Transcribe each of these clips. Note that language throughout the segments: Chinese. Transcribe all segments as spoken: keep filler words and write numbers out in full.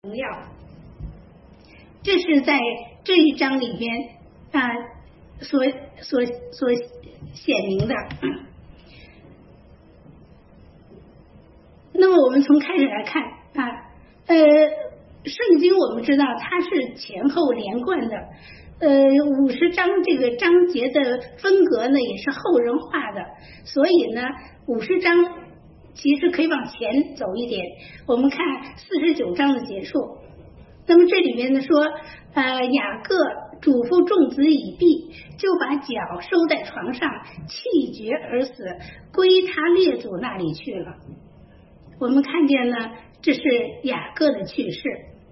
荣耀。这是在这一章里边啊所所所显明的。那么我们从开始来看啊，呃，圣经我们知道它是前后连贯的，呃，五十章这个章节的风格呢也是后人画的，所以呢，五十章其实可以往前走一点。我们看四十九章的结束，那么这里面呢说，呃，雅各嘱咐众子以避，就把脚收在床上，气绝而死，归他列祖那里去了。我们看见呢，这是雅各的去世。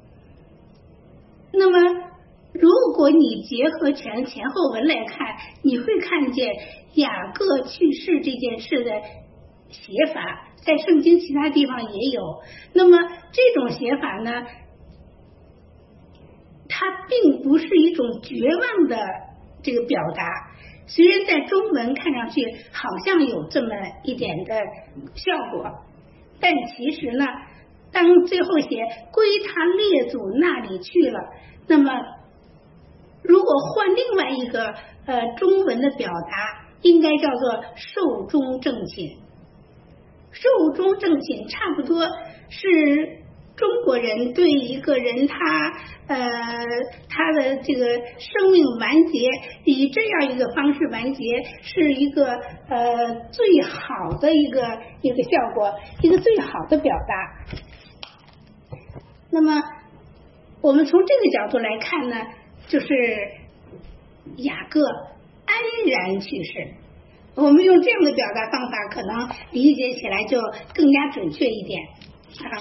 那么如果你结合全前后文来看，你会看见雅各去世这件事的写法在圣经其他地方也有。那么这种写法呢，它并不是一种绝望的这个表达，虽然在中文看上去好像有这么一点的效果，但其实呢，当最后写归他列祖那里去了，那么如果换另外一个呃中文的表达，应该叫做寿终正寝。寿终正寝差不多是中国人对一个人他呃他的这个生命完结以这样一个方式完结，是一个呃最好的一个一个效果，一个最好的表达。那么我们从这个角度来看呢，就是雅各安然去世。我们用这样的表达方法，可能理解起来就更加准确一点啊。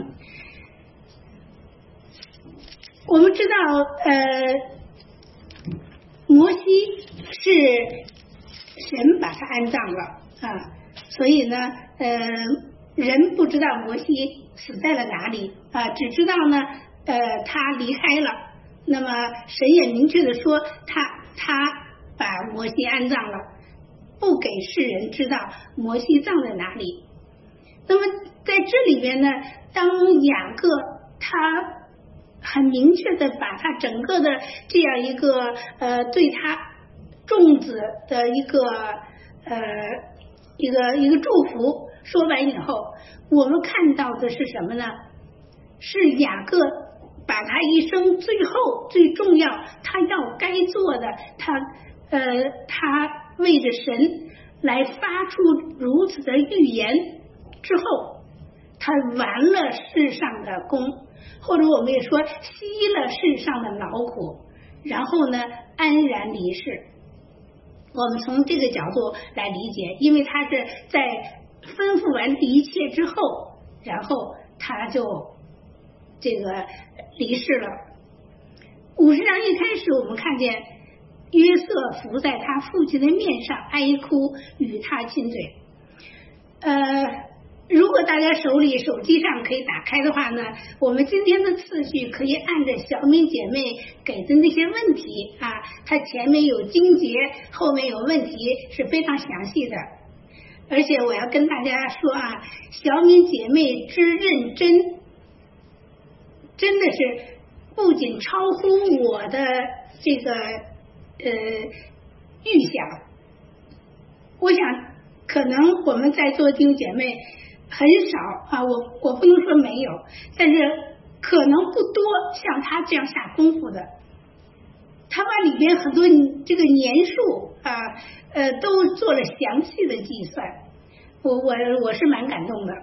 我们知道，呃，摩西是神把他安葬了啊，所以呢，呃，人不知道摩西死在了哪里啊，只知道呢，呃，他离开了。那么神也明确的说，他他把摩西安葬了，不给世人知道摩西葬在哪里。那么在这里边呢，当雅各他很明确的把他整个的这样一个呃对他众子的一个呃一个一个祝福说完以后，我们看到的是什么呢？是雅各把他一生最后最重要他要该做的，他呃他为着神来发出如此的预言之后，他完了世上的功，或者我们也说吸了世上的劳苦，然后呢安然离世。我们从这个角度来理解，因为他是在吩咐完这一切之后，然后他就这个离世了。五十章一开始我们看见约瑟伏在他父亲的面上哀哭，与他亲嘴。呃如果大家手里手机上可以打开的话呢，我们今天的次序可以按着小敏姐妹给的那些问题啊，它前面有经节，后面有问题，是非常详细的。而且我要跟大家说啊，小敏姐妹之认真，真的是不仅超乎我的这个呃预想。我想可能我们在座弟兄姐妹很少啊，我我不能说没有，但是可能不多像他这样下功夫的。他把里边很多这个年数啊呃都做了详细的计算，我我我是蛮感动的。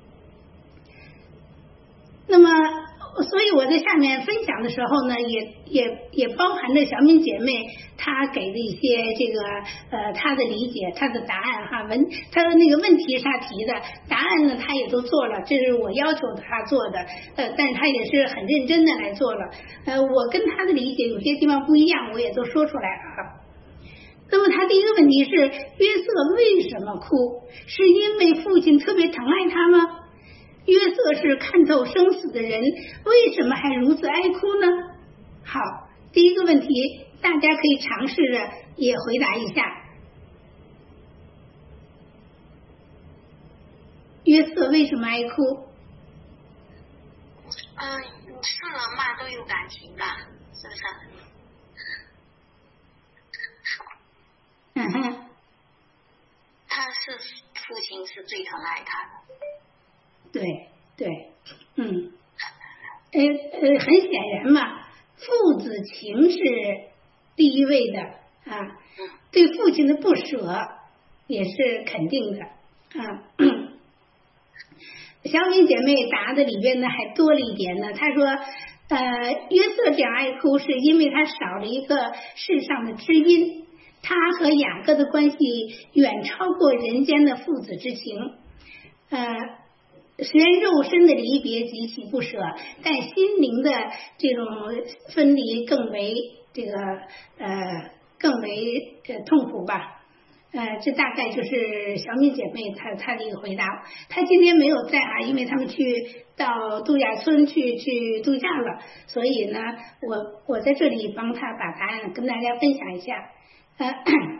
那么所以我在下面分享的时候呢，也也也包含着小敏姐妹她给的一些这个呃她的理解，她的答案哈，文她的那个问题是她提的，答案呢她也都做了，这是我要求她做的，呃，但是她也是很认真的来做了，呃，我跟她的理解有些地方不一样，我也都说出来了。那么他第一个问题是，约瑟为什么哭？是因为父亲特别疼爱他吗？约瑟是看透生死的人，为什么还如此哀哭呢？好，第一个问题大家可以尝试着也回答一下。约瑟为什么哀哭？ 啊， 都有感情的，是不是？ 嗯哼， 他是父亲是最疼爱他的。 对对，嗯，呃呃，很显然嘛，父子情是第一位的啊，对父亲的不舍也是肯定的啊。小敏姐妹答的里边呢还多了一点呢，她说，呃，约瑟这样爱哭是因为他少了一个世上的知音，他和雅各的关系远超过人间的父子之情，呃。虽然肉身的离别极其不舍，但心灵的这种分离更为这个呃更为呃痛苦吧。呃，这大概就是小敏姐妹她她的一个回答。她今天没有在啊，因为他们去到度假村去去度假了，所以呢，我我在这里帮她把答案跟大家分享一下。呃，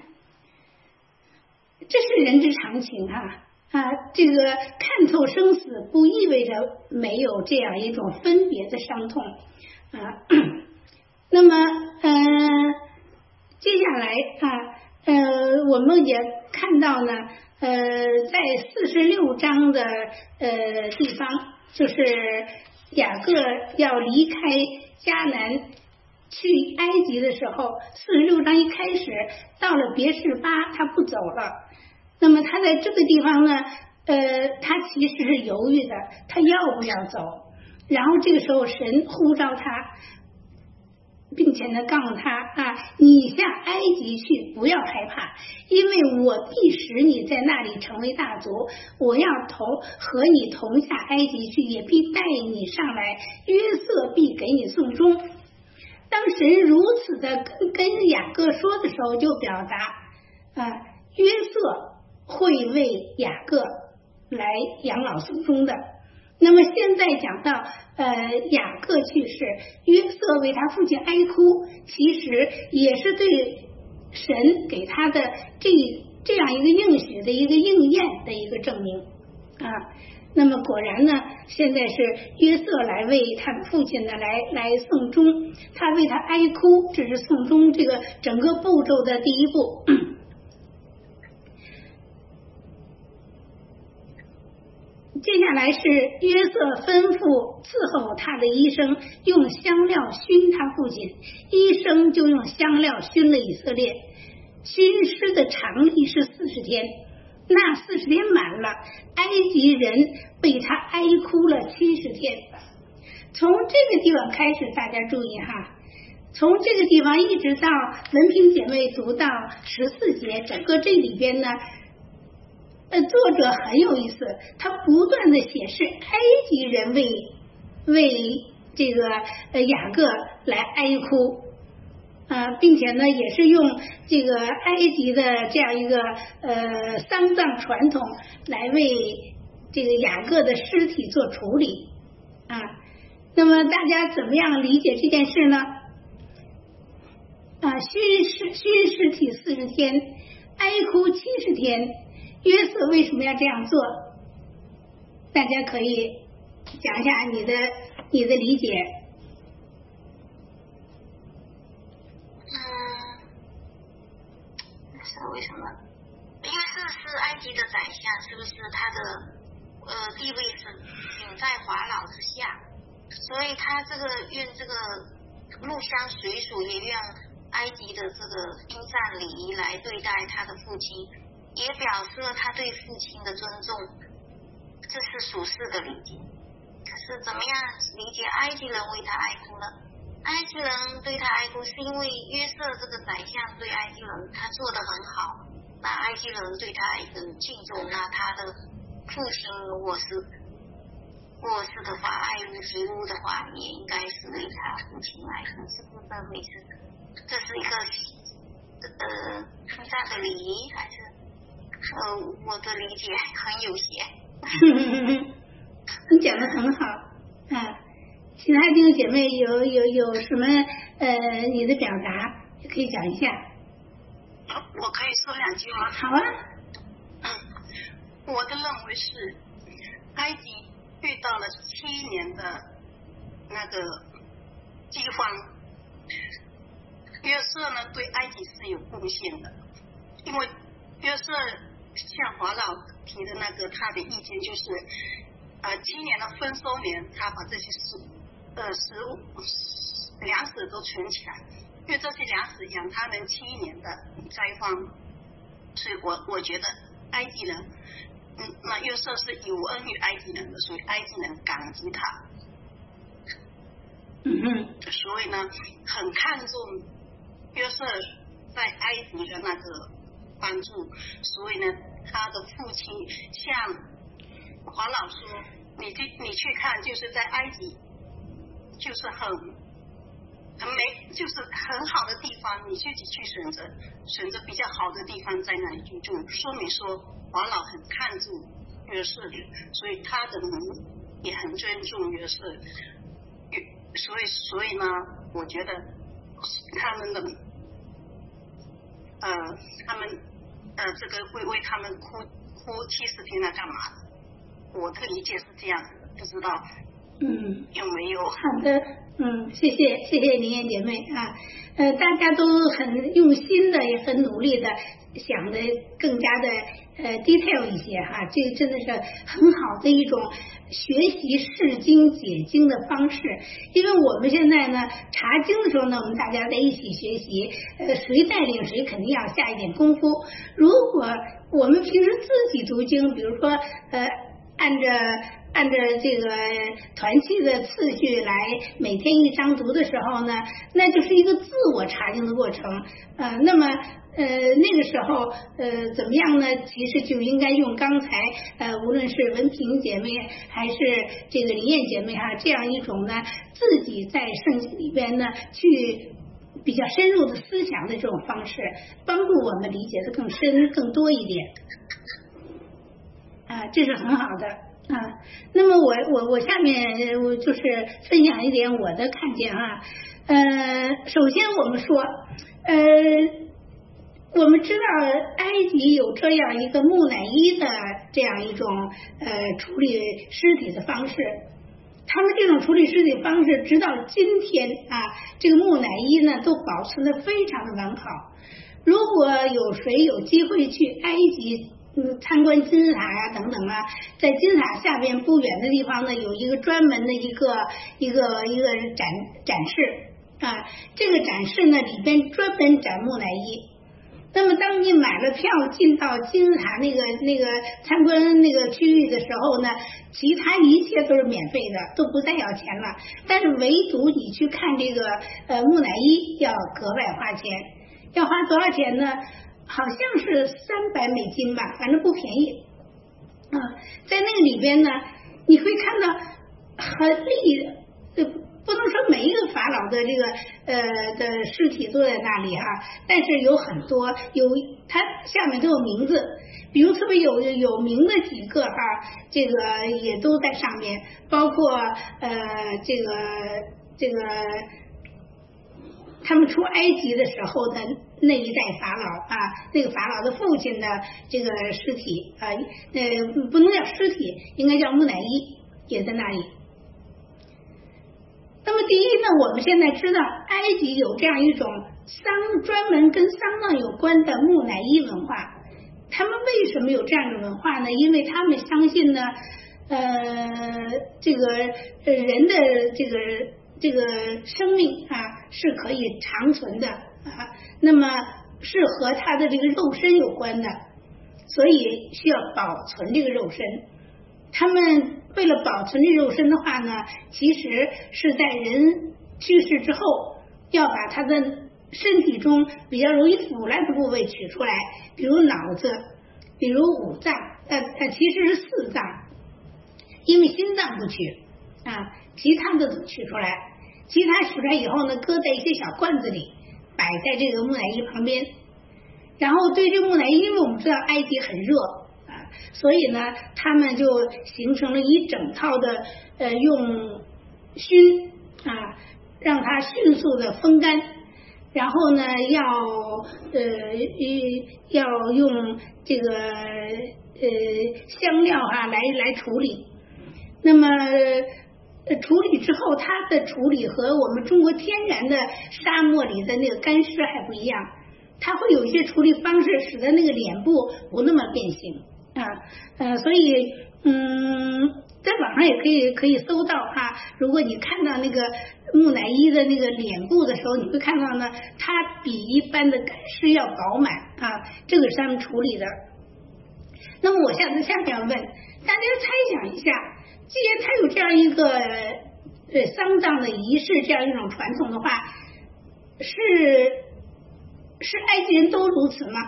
这是人之常情啊。啊，这个看透生死不意味着没有这样一种分别的伤痛啊。那么，呃，接下来啊，呃，我们也看到呢，呃，在四十六章的呃地方，就是雅各要离开迦南去埃及的时候，四十六章一开始到了别是巴，他不走了。那么他在这个地方呢，呃，他其实是犹豫的，他要不要走？然后这个时候神呼召他，并且呢告诉他啊，你下埃及去，不要害怕，因为我必使你在那里成为大族，我要同和你同下埃及去，也必带你上来，约瑟必给你送终。当神如此的跟跟雅各说的时候，就表达啊，约瑟会为雅各来养老送终的。那么现在讲到呃雅各去世，约瑟为他父亲哀哭，其实也是对神给他的这这样一个应许的一个应验的一个证明啊。那么果然呢，现在是约瑟来为他的父亲呢来来送终，他为他哀哭，这是送终这个整个步骤的第一步。接下来是约瑟吩咐伺候他的医生用香料熏他父亲，医生就用香料熏了以色列，熏尸的常例是四十天，那四十天满了，埃及人被他哀哭了七十天。从这个地方开始，大家注意哈，从这个地方一直到文凭姐妹读到十四节，整个这里边呢，呃，作者很有意思，他不断的显示埃及人为为这个呃雅各来哀哭啊、呃，并且呢，也是用这个埃及的这样一个呃丧葬传统来为这个雅各的尸体做处理啊。那么大家怎么样理解这件事呢？啊，熏尸熏尸体四十天，哀哭七十天。约瑟为什么要这样做？大家可以讲一下你的你的理解。 嗯，是为什么？约瑟是埃及的宰相，是不是他的呃地位是仅在法老之下？所以他这个用这个入乡随俗，也用埃及的这个宾善礼仪来对待他的父亲。也表示了他对父亲的尊重，这是属世的理解。可是怎么样理解埃及人为他哀哭呢？埃及人对他哀哭是因为约瑟这个宰相对埃及人他做得很好，那埃及人对他很敬重，那他的父亲如果是过世的话，爱屋及乌的话，也应该是为他父亲哀哭，是不是这回事？这是一个呃称赞的礼仪，还是呃，我的理解很有限。 你讲的很好啊，其他弟兄姐妹有有有什么呃你的表达也可以讲一下。 我可以说两句吗？ 好啊。 嗯，我的认为是埃及遇到了七年的那个饥荒。约瑟呢对埃及是有贡献的，因为约瑟像华老提的那个他的意见就是，呃，七年的丰收年，他把这些食呃食物粮食都存起来，因为这些粮食养他们七年的灾荒，所以我我觉得埃及人，嗯，那约瑟是有恩于埃及人的，所以埃及人感激他。 嗯哼， 所以呢，很看重约瑟在埃及的那个帮助，所以呢，他的父亲像华老说，你去你去看，就是在埃及，就是很很美，就是很好的地方，你自己去选择选择比较好的地方在那里居住，说明说华老很看重约瑟的，所以他的人也很尊重约瑟。所以，所以呢，我觉得他们的，呃，他们呃，这个为为他们哭哭七十天了干嘛？我的理解是这样的，不知道， 嗯， 有没有？ 好的，嗯，谢谢谢谢林燕姐妹啊，呃，大家都很用心的，也很努力的想的更加的呃 detail 一些哈，这个真的是很好的一种学习释经解经的方式。因为我们现在呢查经的时候呢，我们大家在一起学习，呃，谁带领谁肯定要下一点功夫。如果我们平时自己读经，比如说呃按着按照这个团契的次序来每天一章读的时候呢，那就是一个自我查经的过程。呃，那么呃那个时候呃怎么样呢？其实就应该用刚才呃无论是文萍姐妹还是这个林燕姐妹哈、啊、这样一种呢自己在圣经里边呢去比较深入的思想的这种方式，帮助我们理解的更深更多一点。啊，这是很好的啊。那么我我我下面我就是分享一点我的看见啊。呃，首先我们说，呃，我们知道埃及有这样一个木乃伊的这样一种呃处理尸体的方式，他们这种处理尸体方式，直到今天啊，这个木乃伊呢都保存的非常的完好。如果有谁有机会去埃及，嗯，参观金字塔呀、啊、等等啊，在金字塔下边不远的地方呢，有一个专门的一个一个一个展展示啊，这个展示呢里边专门展木乃伊。那么当你买了票进到金字塔那个那个参观那个区域的时候呢，其他一切都是免费的，都不再要钱了。但是唯独你去看这个呃木乃伊要格外花钱，要花多少钱呢？好像是三百美金吧，反正不便宜啊。在那个里边呢，你会看到很厉，呃，不能说每一个法老的这个呃的尸体都在那里哈、啊，但是有很多有它下面都有名字，比如特别有有名的几个哈、啊，这个也都在上面，包括呃这个这个。他们出埃及的时候的那一代法老啊，那个法老的父亲的这个尸体啊，呃，不能叫尸体，应该叫木乃伊，也在那里。那么第一呢，我们现在知道埃及有这样一种丧专门跟丧葬有关的木乃伊文化。他们为什么有这样的文化呢？因为他们相信呢，呃，这个人的这个。这个生命啊是可以长存的啊，那么是和他的这个肉身有关的，所以需要保存这个肉身。他们为了保存这肉身的话呢，其实是在人去世之后，要把他的身体中比较容易腐烂的部位取出来，比如脑子，比如五脏，呃呃，其实是四脏，因为心脏不取啊，其他的都取出来。其他取出来以后呢，搁在一些小罐子里，摆在这个木乃伊旁边。然后对这木乃伊，因为我们知道埃及很热啊，所以呢，他们就形成了一整套的呃用熏啊，让它迅速的风干。然后呢，要呃要用这个呃香料啊来来处理。那么呃处理之后，它的处理和我们中国天然的沙漠里的那个干尸还不一样，它会有一些处理方式，使得那个脸部不那么变形啊，呃，所以嗯，在网上也可以可以搜到哈。如果你看到那个木乃伊的那个脸部的时候，你会看到呢，它比一般的干尸要饱满啊，这个是他们处理的。那么我下次下面要问大家猜想一下，既然它有这样一个呃丧葬的仪式，这样一种传统的话，是是埃及人都如此吗？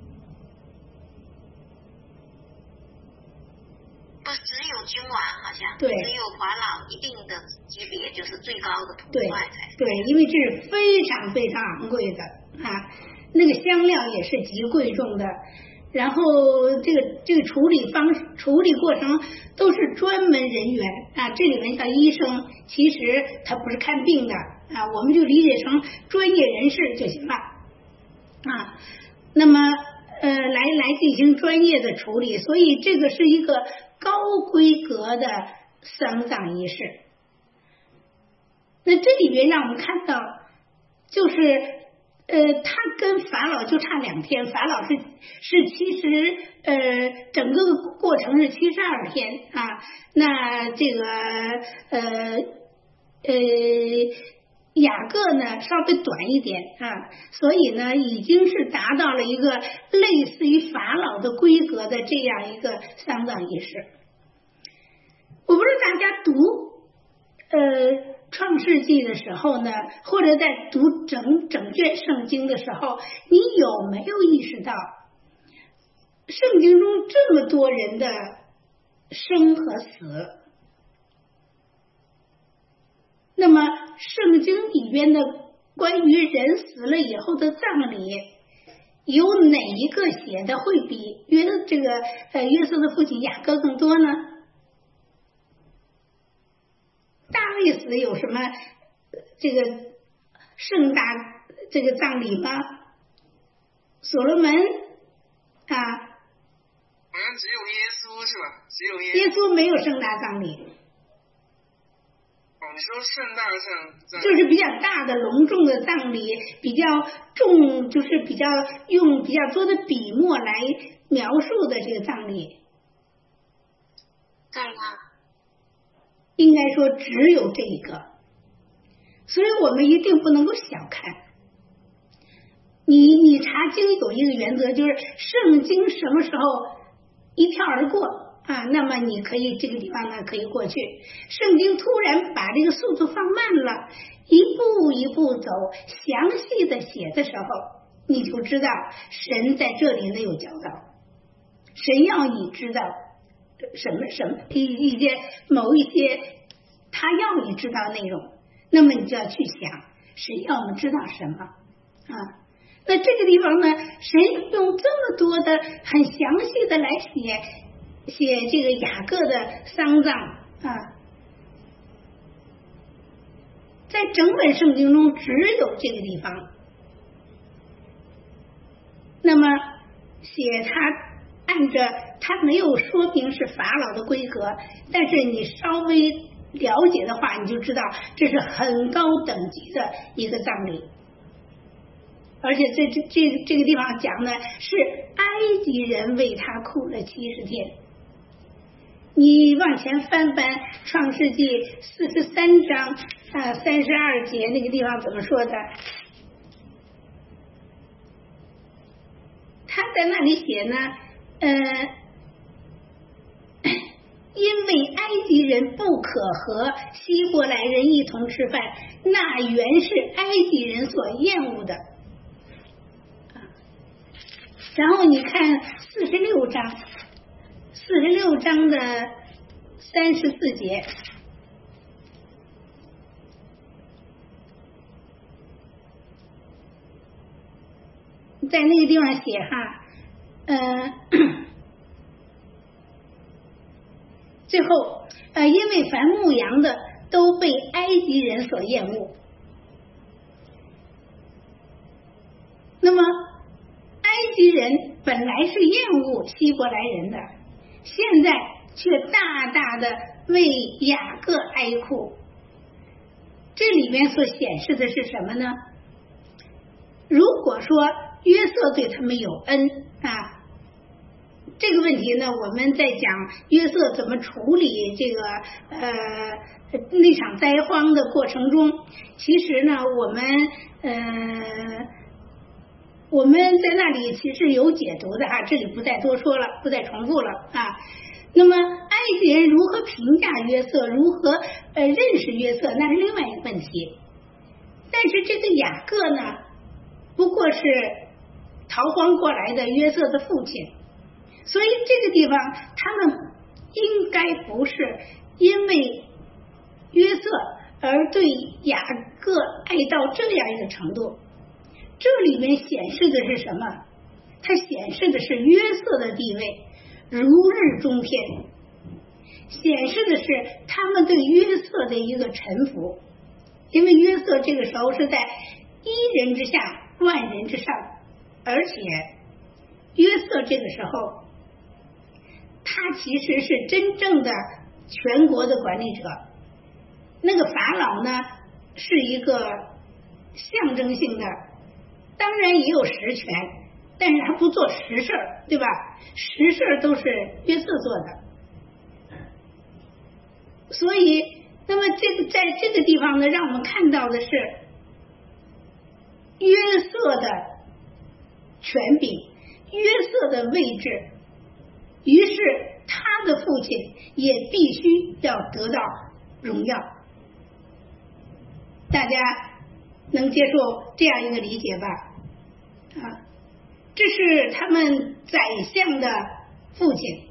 不，只有君王好像， 对， 只有法老一定的级别，就是最高的土对块才对，因为这是非常非常昂贵的啊，那个香料也是极贵重的。然后这个这个处理方处理过程都是专门人员啊，这里面像医生，其实他不是看病的啊，我们就理解成专业人士就行了啊。那么呃来来进行专业的处理，所以这个是一个高规格的丧葬仪式。那这里面让我们看到，就是呃，他跟法老就差两天，法老是是其实呃整个过程是七十二天啊，那这个呃呃雅各呢稍微短一点啊，所以呢已经是达到了一个类似于法老的规格的这样一个丧葬仪式。我不知道大家读呃创世纪的时候呢，或者在读整整卷圣经的时候，你有没有意识到圣经中这么多人的生和死？那么圣经里边的关于人死了以后的葬礼，有哪一个写的会比约这个呃约瑟的父亲雅各更多呢？大卫死有什么这个盛大这个葬礼吗？所罗门啊， 好像只有耶稣是吧？只有耶稣。 耶稣没有盛大葬礼。 哦，你说盛大上就是比较大的隆重的葬礼，比较重，就是比较用比较多的笔墨来描述的这个葬礼。 在吗？ 应该说只有这一个，所以我们一定不能够小看。你你查经有一个原则，就是圣经什么时候一跳而过啊，那么你可以这个地方呢可以过去。圣经突然把这个速度放慢了，一步一步走，详细的写的时候，你就知道神在这里呢有教导，神要你知道什么什么一一些某一些他要你知道内容，那么你就要去想神要我们知道什么啊。那这个地方呢，神用这么多的很详细的来写写这个雅各的丧葬啊，在整本圣经中只有这个地方。那么写他按着他没有说明是法老的规格，但是你稍微了解的话，你就知道这是很高等级的一个葬礼。而且这这这这个地方讲的是埃及人为他哭了七十天。你往前翻翻创世纪四十三章啊三十二节那个地方怎么说的？他在那里写呢，呃，因为埃及人不可和希伯来人一同吃饭，那原是埃及人所厌恶的。然后你看四十六章，四十六章的三十四节，在那个地方写哈，呃，最后呃，因为凡牧羊的都被埃及人所厌恶，那么埃及人本来是厌恶希伯来人的，现在却大大的为雅各哀哭，这里面所显示的是什么呢？如果说约瑟对他们有恩啊，这个问题呢，我们在讲约瑟怎么处理这个呃那场灾荒的过程中，其实呢，我们呃我们在那里其实有解读的啊，这里不再多说了，不再重复了啊。那么埃及人如何评价约瑟，如何呃认识约瑟，那是另外一个问题。但是这个雅各呢，不过是逃荒过来的约瑟的父亲，所以这个地方他们应该不是因为约瑟而对雅各爱到这样一个程度。这里面显示的是什么？它显示的是约瑟的地位如日中天，显示的是他们对约瑟的一个臣服。因为约瑟这个时候是在一人之下万人之上，而且约瑟这个时候他其实是真正的全国的管理者。那个法老呢是一个象征性的，当然也有实权，但是他不做实事，对吧？实事都是约瑟做的。所以那么这个在这个地方呢，让我们看到的是约瑟的权柄，约瑟的位置，于是他的父亲也必须要得到荣耀。大家能接受这样一个理解吧？啊，这是他们宰相的父亲。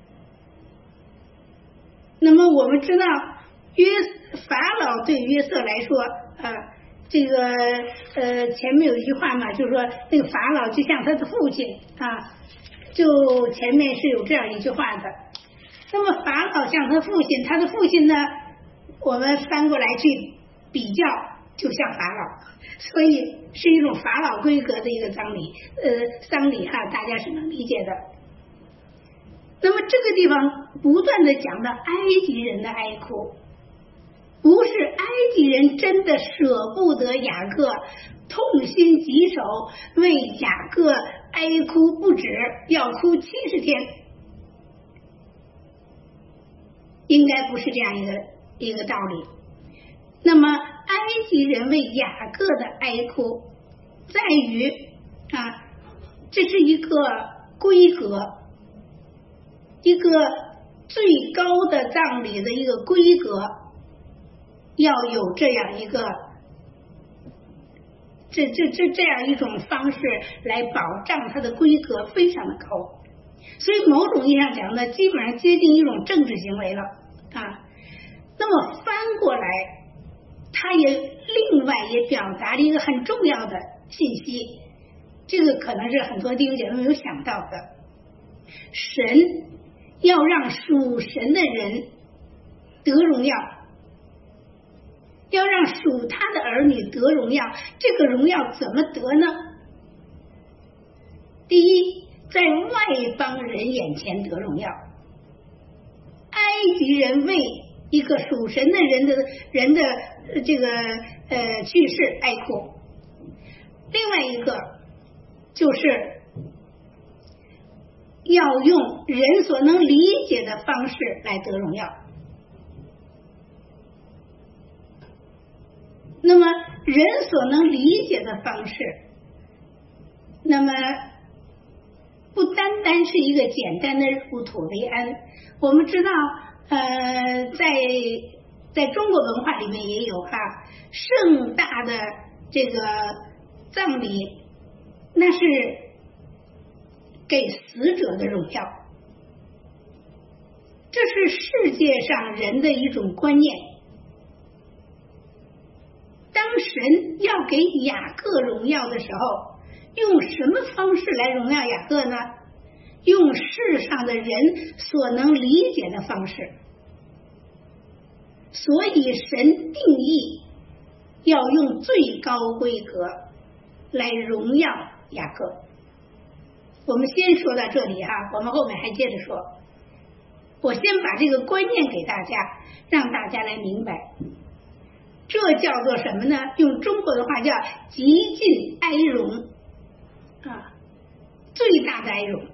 那么我们知道约法老对约瑟来说啊，这个呃前面有一句话嘛，就是说那个法老就像他的父亲啊，就前面是有这样一句话的。那么法老像他父亲，他的父亲呢，我们翻过来去比较，就像法老，所以是一种法老规格的一个葬礼，呃，丧礼哈，大家是能理解的。那么这个地方不断的讲到埃及人的哀哭，不是埃及人真的舍不得雅各，痛心疾首，为雅各哀哭不止，要哭七十天，应该不是这样一个一个道理。那么埃及人为雅各的哀哭在于啊，这是一个规格，一个最高的葬礼的一个规格，要有这样一个这这这这样一种方式来保障它的规格非常的高，所以某种意义上讲呢，基本上接近一种政治行为了啊。那么翻过来，它也另外也表达了一个很重要的信息，这个可能是很多弟兄姐妹没有想到的。神要让属神的人得荣耀，要让属他的儿女得荣耀。这个荣耀怎么得呢？第一，在外邦人眼前得荣耀。埃及人为一个属神的人的人的这个呃去世哀哭。另外一个就是要用人所能理解的方式来得荣耀。那么人所能理解的方式，那么不单单是一个简单的入土为安。我们知道呃，在在中国文化里面也有哈、啊，盛大的这个葬礼，那是给死者的荣耀，这是世界上人的一种观念。当神要给雅各荣耀的时候，用什么方式来荣耀雅各呢？用世上的人所能理解的方式。所以神定义要用最高规格来荣耀雅各。我们先说到这里哈、啊，我们后面还接着说。 我先把这个观念给大家，让大家来明白，这叫做什么呢？用中国的话叫极尽哀荣啊，最大的哀荣。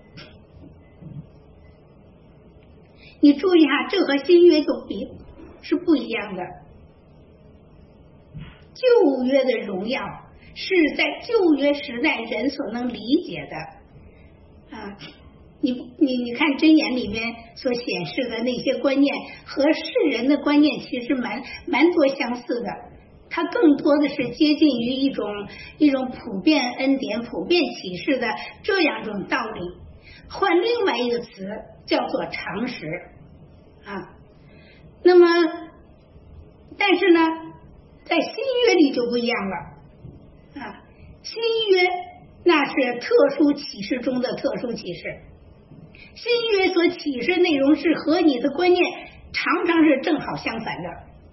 你注意哈，这和新约就比是不一样的。旧约的荣耀是在旧约时代人所能理解的啊。你你你看箴言里面所显示的那些观念和世人的观念其实蛮蛮多相似的，它更多的是接近于一种一种普遍恩典、普遍启示的这样一种道理。换另外一个词叫做常识啊。那么，但是呢，在新约里就不一样了啊。新约那是特殊启示中的特殊启示。新约所启示内容是和你的观念常常是正好相反的，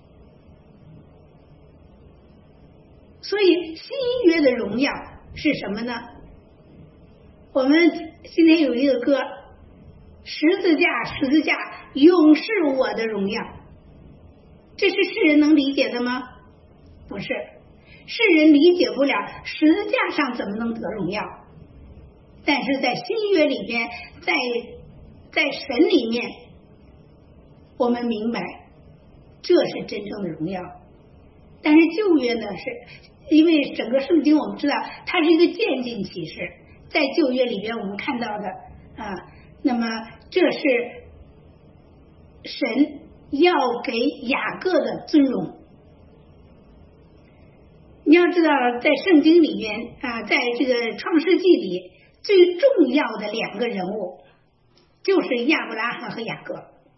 所以新约的荣耀是什么呢？我们今天有一个歌，十字架，十字架，永是我的荣耀，这是世人能理解的吗？不是，世人理解不了十字架上怎么能得荣耀。但是在新约里边，在在神里面，我们明白这是真正的荣耀。但是旧约呢，是因为整个圣经我们知道它是一个渐进启示，在旧约里边我们看到的啊，那么这是神要给雅各的尊荣。你要知道，在圣经里面啊，在这个创世纪里，最重要的两个人物就是亚伯拉罕和雅各。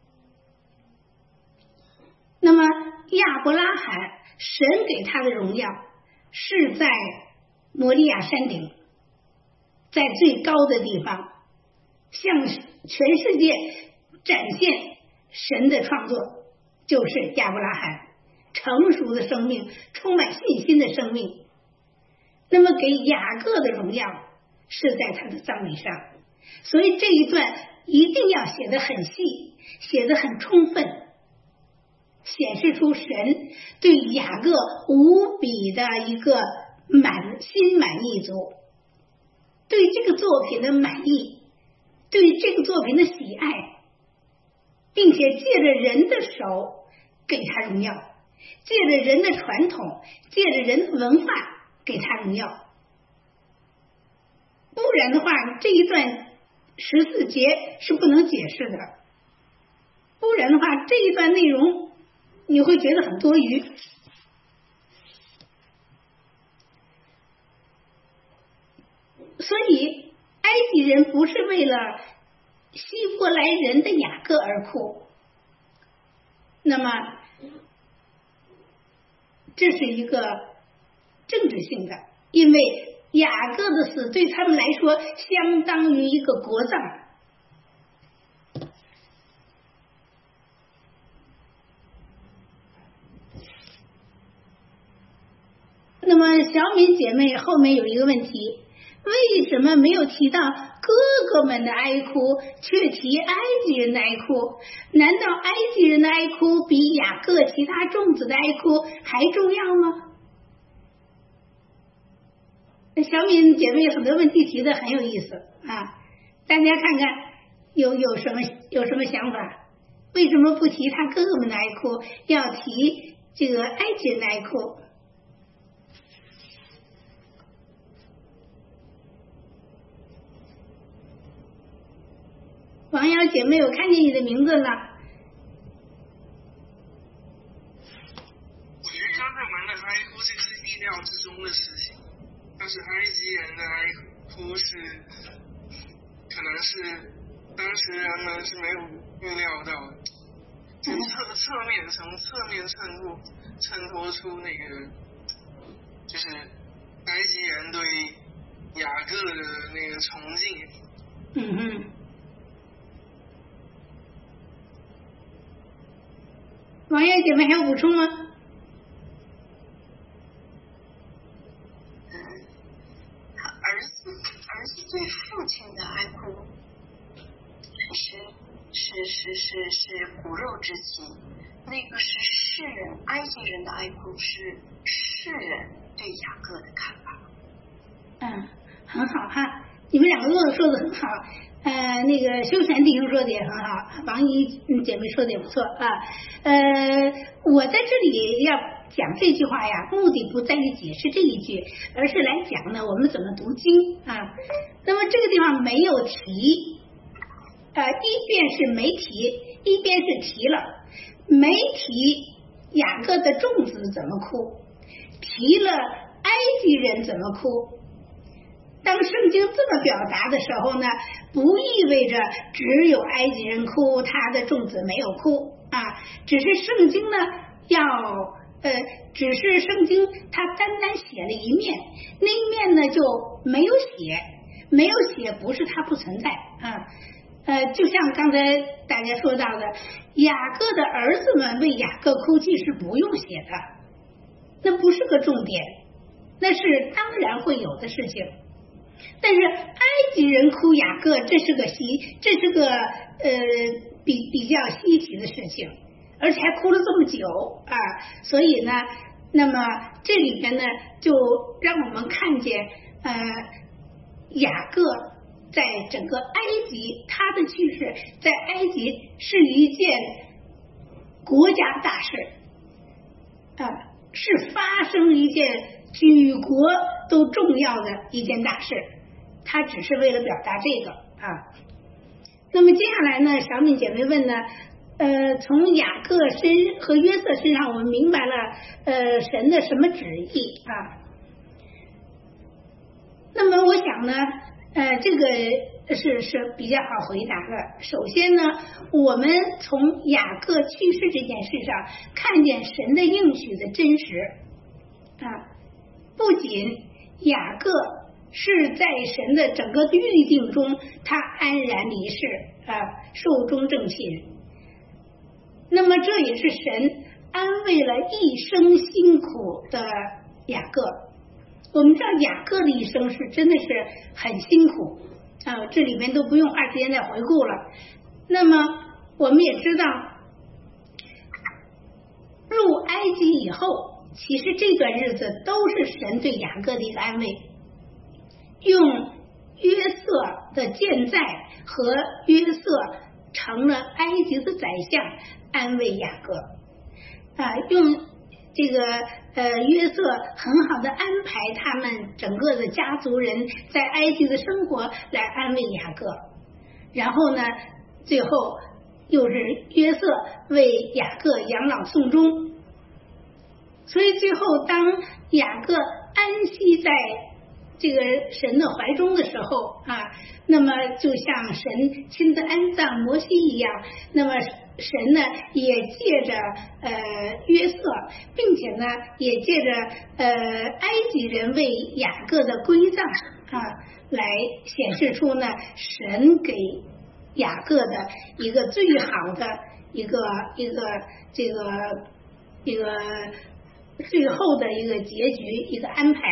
那么亚伯拉罕，神给他的荣耀是在摩利亚山顶，在最高的地方，向全世界展现神的创作，就是亚伯拉罕成熟的生命，充满信心的生命。那么给雅各的荣耀是在他的葬礼上，所以这一段一定要写得很细，写得很充分，显示出神对雅各无比的一个满心满意足，对这个作品的满意，对这个作品的喜爱，并且借着人的手给他荣耀，借着人的传统，借着人的文化给他荣耀。不然的话，这一段十四节是不能解释的。不然的话，这一段内容你会觉得很多余。所以，埃及人不是为了希伯来人的雅各而哭，那么这是一个政治性的，因为雅各的死对他们来说相当于一个国葬。那么小敏姐妹后面有一个问题，为什么没有提到哥哥们的哀哭，却提埃及人的哀哭？难道埃及人的哀哭比雅各其他众子的哀哭还重要吗？小敏姐妹有很多问题提的很有意思啊，大家看看有有什么有什么想法？为什么不提他哥哥们的哀哭，要提这个埃及人的哀哭？王瑶姐妹，我看见你的名字了。 我觉得哥哥们的哀哭这是意料之中的事情，但是埃及人的哀哭是，可能是当时人们是没有预料到的，从侧侧面从侧面衬托衬托出那个，就是埃及人对雅各的那个崇敬。 嗯哼。王瑶姐妹还有补充吗？ 嗯，儿子儿子对父亲的哀哭，是是实是是骨肉之亲，那个是世人，埃及人的爱哭是世人对雅各的看法。 嗯，很好哈，你们两个都说的很好。呃，那个修禅弟兄说的也很好，王姨姐妹说的也不错啊。呃，我在这里要讲这句话呀，目的不在于解释这一句，而是来讲呢我们怎么读经啊。那么这个地方没有提，呃，一边是没提，一边是提了，没提雅各的众子怎么哭，提了埃及人怎么哭。当圣经这么表达的时候呢，不意味着只有埃及人哭，他的众子没有哭啊，只是圣经呢要呃，只是圣经它单单写了一面，那一面呢就没有写，没有写不是它不存在啊，呃，就像刚才大家说到的，雅各的儿子们为雅各哭泣是不用写的，那不是个重点，那是当然会有的事情。但是埃及人哭雅各，这是个稀，这是个呃比比较稀奇的事情，而且还哭了这么久啊，所以呢，那么这里边呢，就让我们看见呃雅各在整个埃及他的去世，在埃及是一件国家大事啊，是发生一件举国都重要的一件大事，他只是为了表达这个啊。那么接下来呢，小敏姐妹问呢，呃，从雅各身和约瑟身上，我们明白了呃神的什么旨意啊？那么我想呢，呃，这个是是比较好回答的。首先呢，我们从雅各去世这件事上看见神的应许的真实啊，不仅雅各是在神的整个预定中，他安然离世啊，寿终正寝。那么这也是神安慰了一生辛苦的雅各。我们知道雅各的一生是真的是很辛苦啊，这里面都不用二十年再回顾了。那么我们也知道，入埃及以后，其实这段日子都是神对雅各的一个安慰，用约瑟的健在和约瑟成了埃及的宰相安慰雅各啊，用这个呃约瑟很好的安排他们整个的家族人在埃及的生活来安慰雅各，然后呢最后又是约瑟为雅各养老送终，所以最后当雅各安息在这个神的怀中的时候啊，那么就像神亲自安葬摩西一样，那么神呢也借着呃约瑟，并且呢也借着呃埃及人为雅各的归葬啊，来显示出呢神给雅各的一个最好的一个一个这个一个最后的一个结局，一个安排。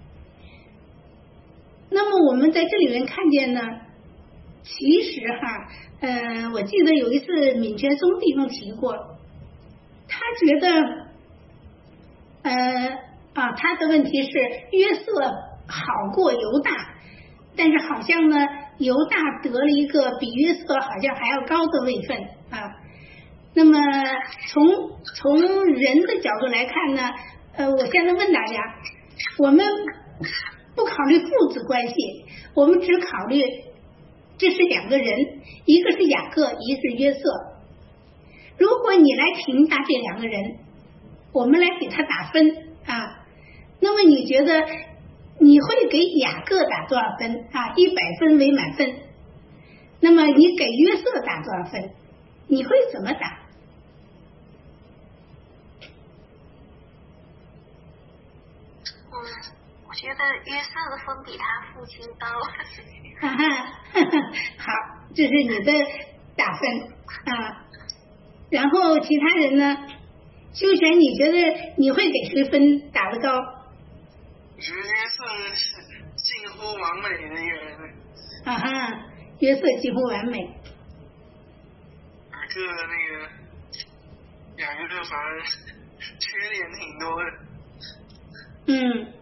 那么我们在这里面看见呢，其实哈，呃，我记得有一次闵全松弟兄提过，他觉得，呃啊，他的问题是约瑟好过犹大，但是好像呢，犹大得了一个比约瑟好像还要高的位分啊。那么从从人的角度来看呢，呃，我现在问大家，我们不考虑父子关系，我们只考虑这是两个人，一个是雅各，一个是约瑟。如果你来评价这两个人，我们来给他打分啊，那么你觉得你会给雅各打多少分啊？一百分为满分。那么你给约瑟打多少分？你会怎么打？ 我觉得约瑟的分比他父亲高。 哈哈，好，这是你的打分啊。然后其他人呢？修全，你觉得你会给谁分打得高？ 我觉得约瑟是近乎完美的一个人。 啊哈，约瑟几乎完美。 啊， 各那个雅各反而缺点挺多的。 嗯，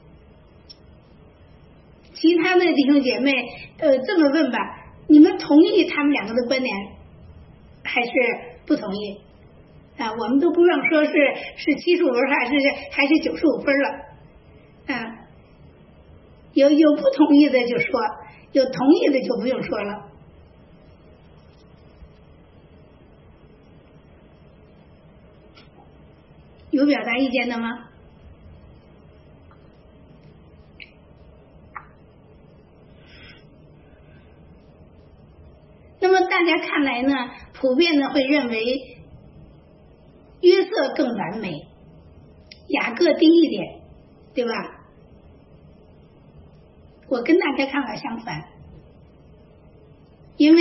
其他的弟兄姐妹，呃，这么问吧，你们同意他们两个的观点，还是不同意？啊，我们都不用说是是七十五分还是还是九十五分了，啊，有有不同意的就说，有同意的就不用说了。有表达意见的吗？那么大家看来呢，普遍的会认为约瑟更完美，雅各低一点，对吧？我跟大家看法相反，因为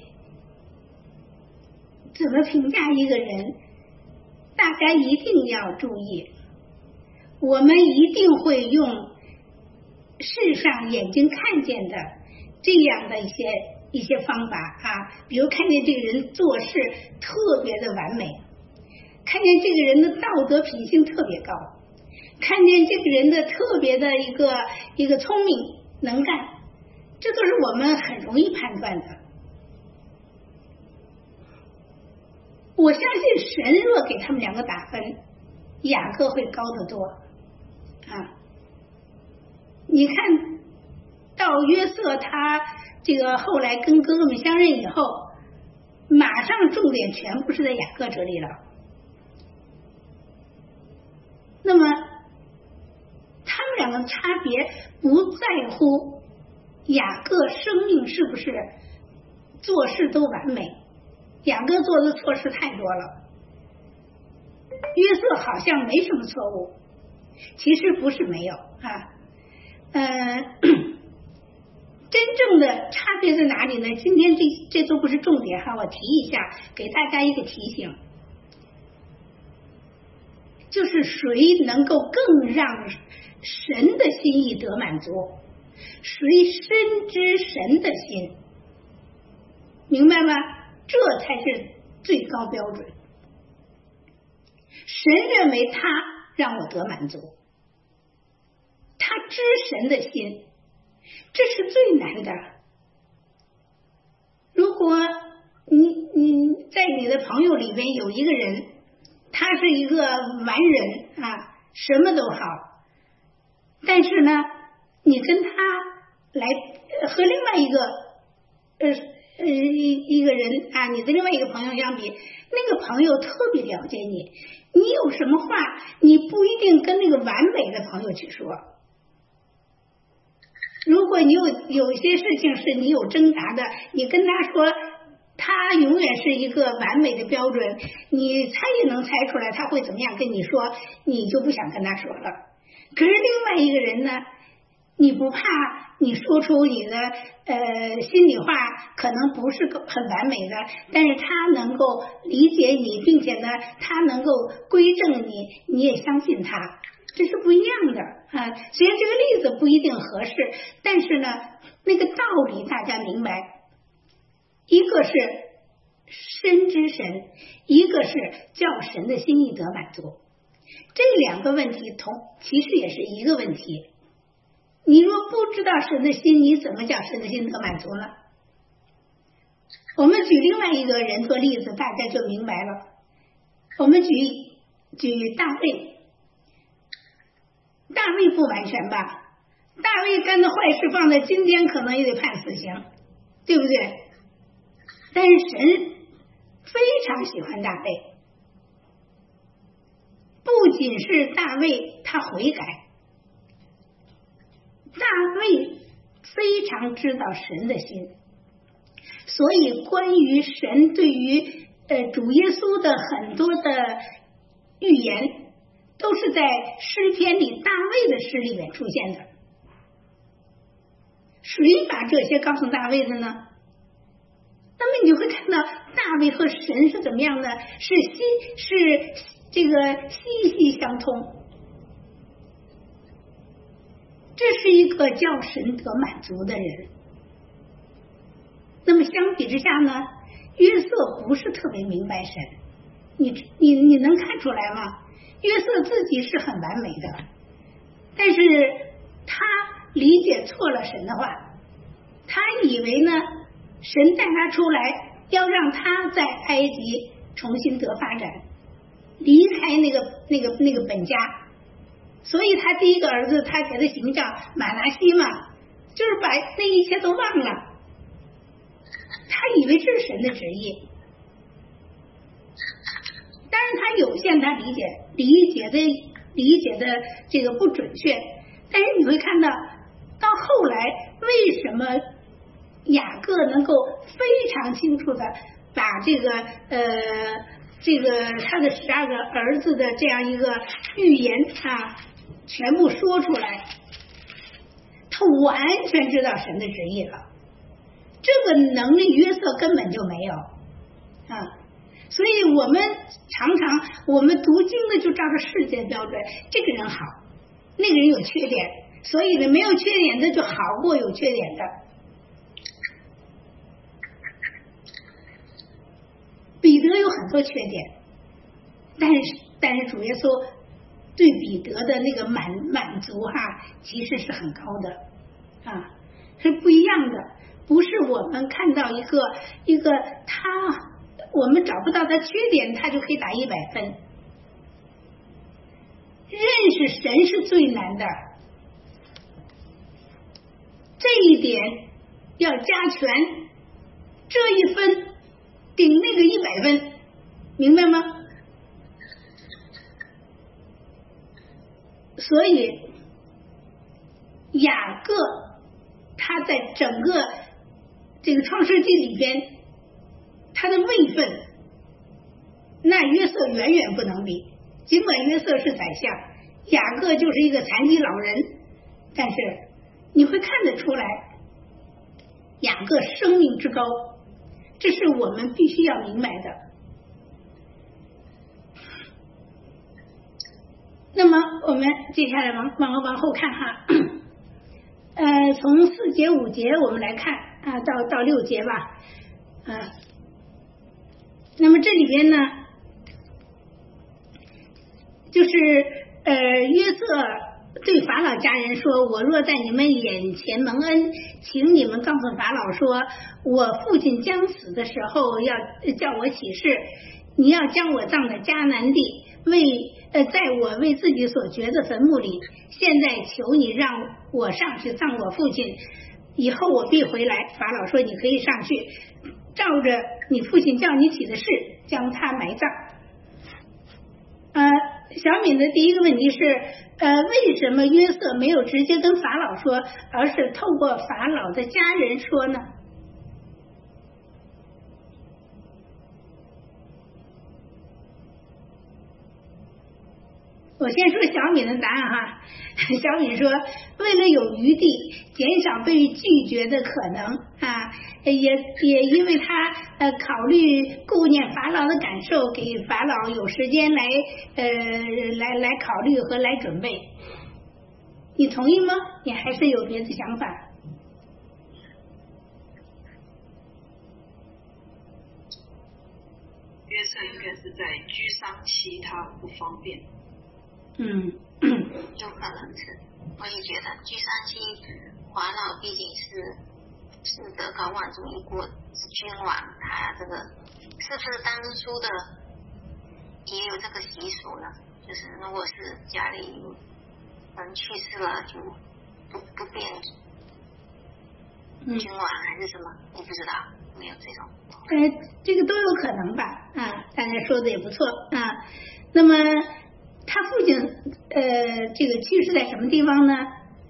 怎么评价一个人，大家一定要注意，我们一定会用世上眼睛看见的这样的一些一些方法啊，比如看见这个人做事特别的完美，看见这个人的道德品性特别高，看见这个人的特别的一个一个聪明能干，这都是我们很容易判断的。我相信神若给他们两个打分，雅各会高得多啊！你看到约瑟他这个后来跟哥哥们相认以后，马上重点全部是在雅各这里了。那么他们两个差别不在乎雅各生命是不是做事都完美，雅各做的错事太多了，约瑟好像没什么错误，其实不是没有啊。呃，真正的差别在哪里呢？今天这这都不是重点哈，我提一下，给大家一个提醒，就是谁能够更让神的心意得满足，谁深知神的心，明白吗？这才是最高标准。神认为他让我得满足，他知神的心，这是最难的。如果你你在你的朋友里边有一个人，他是一个完人啊，什么都好，但是呢，你跟他来和另外一个呃呃一一个人啊，你的另外一个朋友相比，那个朋友特别了解你，你有什么话，你不一定跟那个完美的朋友去说。如果你有有些事情是你有挣扎的，你跟他说，他永远是一个完美的标准，你猜也能猜出来他会怎么样跟你说，你就不想跟他说了。可是另外一个人呢，你不怕你说出你的呃心里话可能不是很完美的，但是他能够理解你，并且呢他能够归正你，你也相信他，这是不一样的啊。虽然这个例子不一定合适，但是呢那个道理大家明白，一个是深知神，一个是叫神的心意得满足，这两个问题同其实也是一个问题。你若不知道神的心，你怎么叫神的心得满足呢？我们举另外一个人做例子，大家就明白了。我们举举大卫，大卫不完全吧？大卫干的坏事放在今天可能也得判死刑，对不对？但是神非常喜欢大卫，不仅是大卫他悔改，大卫非常知道神的心，所以关于神对于呃主耶稣的很多的预言，都是在诗篇里大卫的诗里面出现的。谁把这些告诉大卫的呢？那么你就会看到大卫和神是怎么样的，是息是这个息息相通。这是一个叫神得满足的人。那么相比之下呢， 约瑟不是特别明白神，你你你能看出来吗？约瑟自己是很完美的，但是他理解错了神的话，他以为呢神带他出来要让他在埃及重新得发展，离开那个那个那个本家，所以他第一个儿子他给他起名叫马拿西嘛，就是把那一切都忘了，他以为这是神的旨意，但是他有限，他理解理解的理解的这个不准确，但是你会看到到后来为什么雅各能够非常清楚的把这个呃这个他的十二个儿子的这样一个预言啊全部说出来，他完全知道神的旨意了，这个能力约瑟根本就没有啊。所以我们常常我们读经的就照着世界标准，这个人好，那个人有缺点，所以呢没有缺点的就好过有缺点的。彼得有很多缺点，但是但是主耶稣对彼得的那个满满足哈，其实是很高的啊，是不一样的，不是我们看到一个一个他。我们找不到他缺点，他就可以打一百分。认识神是最难的，这一点要加权，这一分顶那个一百分，明白吗？所以雅各他在整个这个创世纪里边。他的位分，那约瑟远远不能比。尽管约瑟是宰相，雅各就是一个残疾老人，但是你会看得出来，雅各生命之高，这是我们必须要明白的。那么我们接下来往往往后看哈，呃，从四节五节我们来看啊，到到六节吧，啊。那么这里边呢，就是呃约瑟对法老家人说，我若在你们眼前蒙恩，请你们告诉法老说，我父亲将死的时候要叫我起誓，你要将我葬在迦南地，为呃在我为自己所掘的坟墓里，现在求你让我上去葬我父亲，以后我必回来。法老说你可以上去，照着你父亲叫你起的事，将他埋葬。呃，小敏的第一个问题是，呃，为什么约瑟没有直接跟法老说，而是透过法老的家人说呢？我先说小敏的答案哈，小敏说，为了有余地，减少被拒绝的可能啊，也也因为他呃考虑顾念法老的感受，给法老有时间来呃来来考虑和来准备。你同意吗？你还是有别的想法？ 约瑟应该是在居丧期，他不方便。 嗯， 有可能是，我也觉得居丧期，法老毕竟是是德高望重一国君王，他这个是不是当初的也有这个习俗呢？就是如果是家里人去世了，就不不变君王还是什么，我不知道，没有这种。 呃，这个都有可能吧，啊，大家说的也不错啊。那么他父亲呃，这个去世在什么地方呢？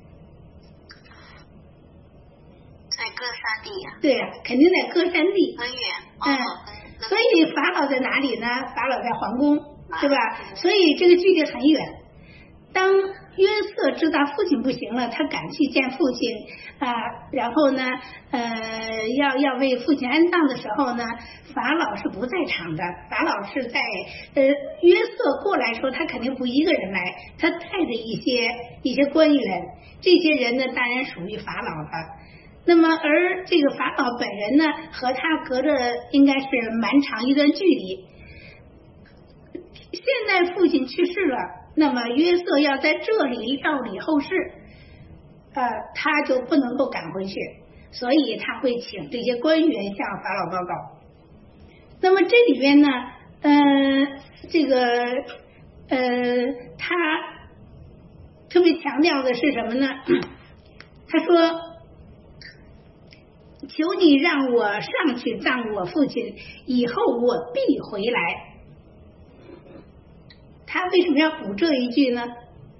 在歌山地呀、啊。 对呀、啊，肯定在歌山地。 很远。 嗯、 哦， 所以法老在哪里呢？法老在皇宫，对吧？所以这个距离很远。当约瑟知道父亲不行了，他赶去见父亲啊、呃，然后呢，呃，要要为父亲安葬的时候呢，法老是不在场的。法老是在呃约瑟过来说，他肯定不一个人来，他带着一些一些官员，这些人呢，当然属于法老了。 那么而这个法老本人呢，和他隔着应该是蛮长一段距离。现在父亲去世了，那么约瑟要在这里料理后事，呃，他就不能够赶回去，所以他会请这些官员向法老报告。那么这里边呢，呃，这个呃，他特别强调的是什么呢？他说：“求你让我上去葬我父亲，以后我必回来。”他为什么要补这一句呢？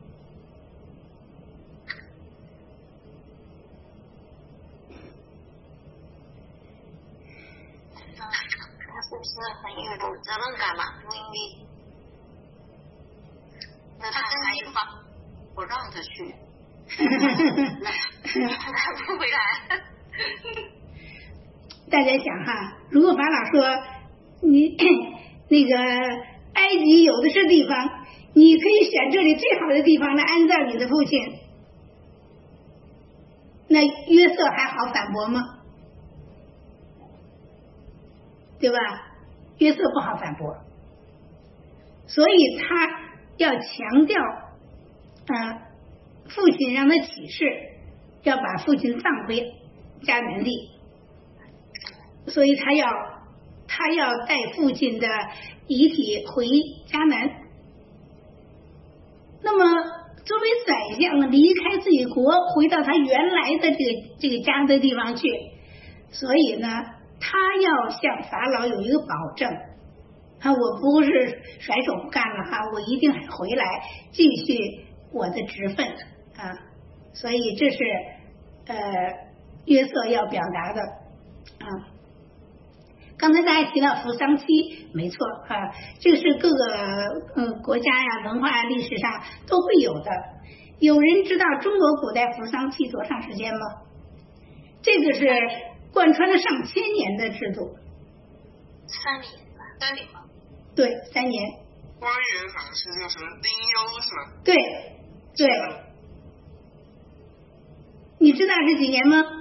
是不是很有责任感嘛？因为那他还有话我让他去，他不回来。 大家想哈，如果法老说你那个埃及有的是地方，你可以选这里最好的地方来安葬你的父亲，那约瑟还好反驳吗？对吧？约瑟不好反驳，所以他要强调，呃，父亲让他起誓要把父亲葬回迦南地，所以他要他要带父亲的遗体回迦南。那么作为宰相离开自己国，回到他原来的这个这个家的地方去，所以呢，他要向法老有一个保证啊，我不是甩手不干了哈，我一定回来继续我的职分啊，所以这是呃约瑟要表达的啊。刚才大家提到扶丧期，没错啊，这个是各个呃国家呀、文化呀、历史上都会有的。有人知道中国古代扶丧期多长时间吗？这个是贯穿了上千年的制度。 三年，三年吧。 对，三年。 官员好像是叫什么丁忧是吗？ 对对。你知道是几年吗？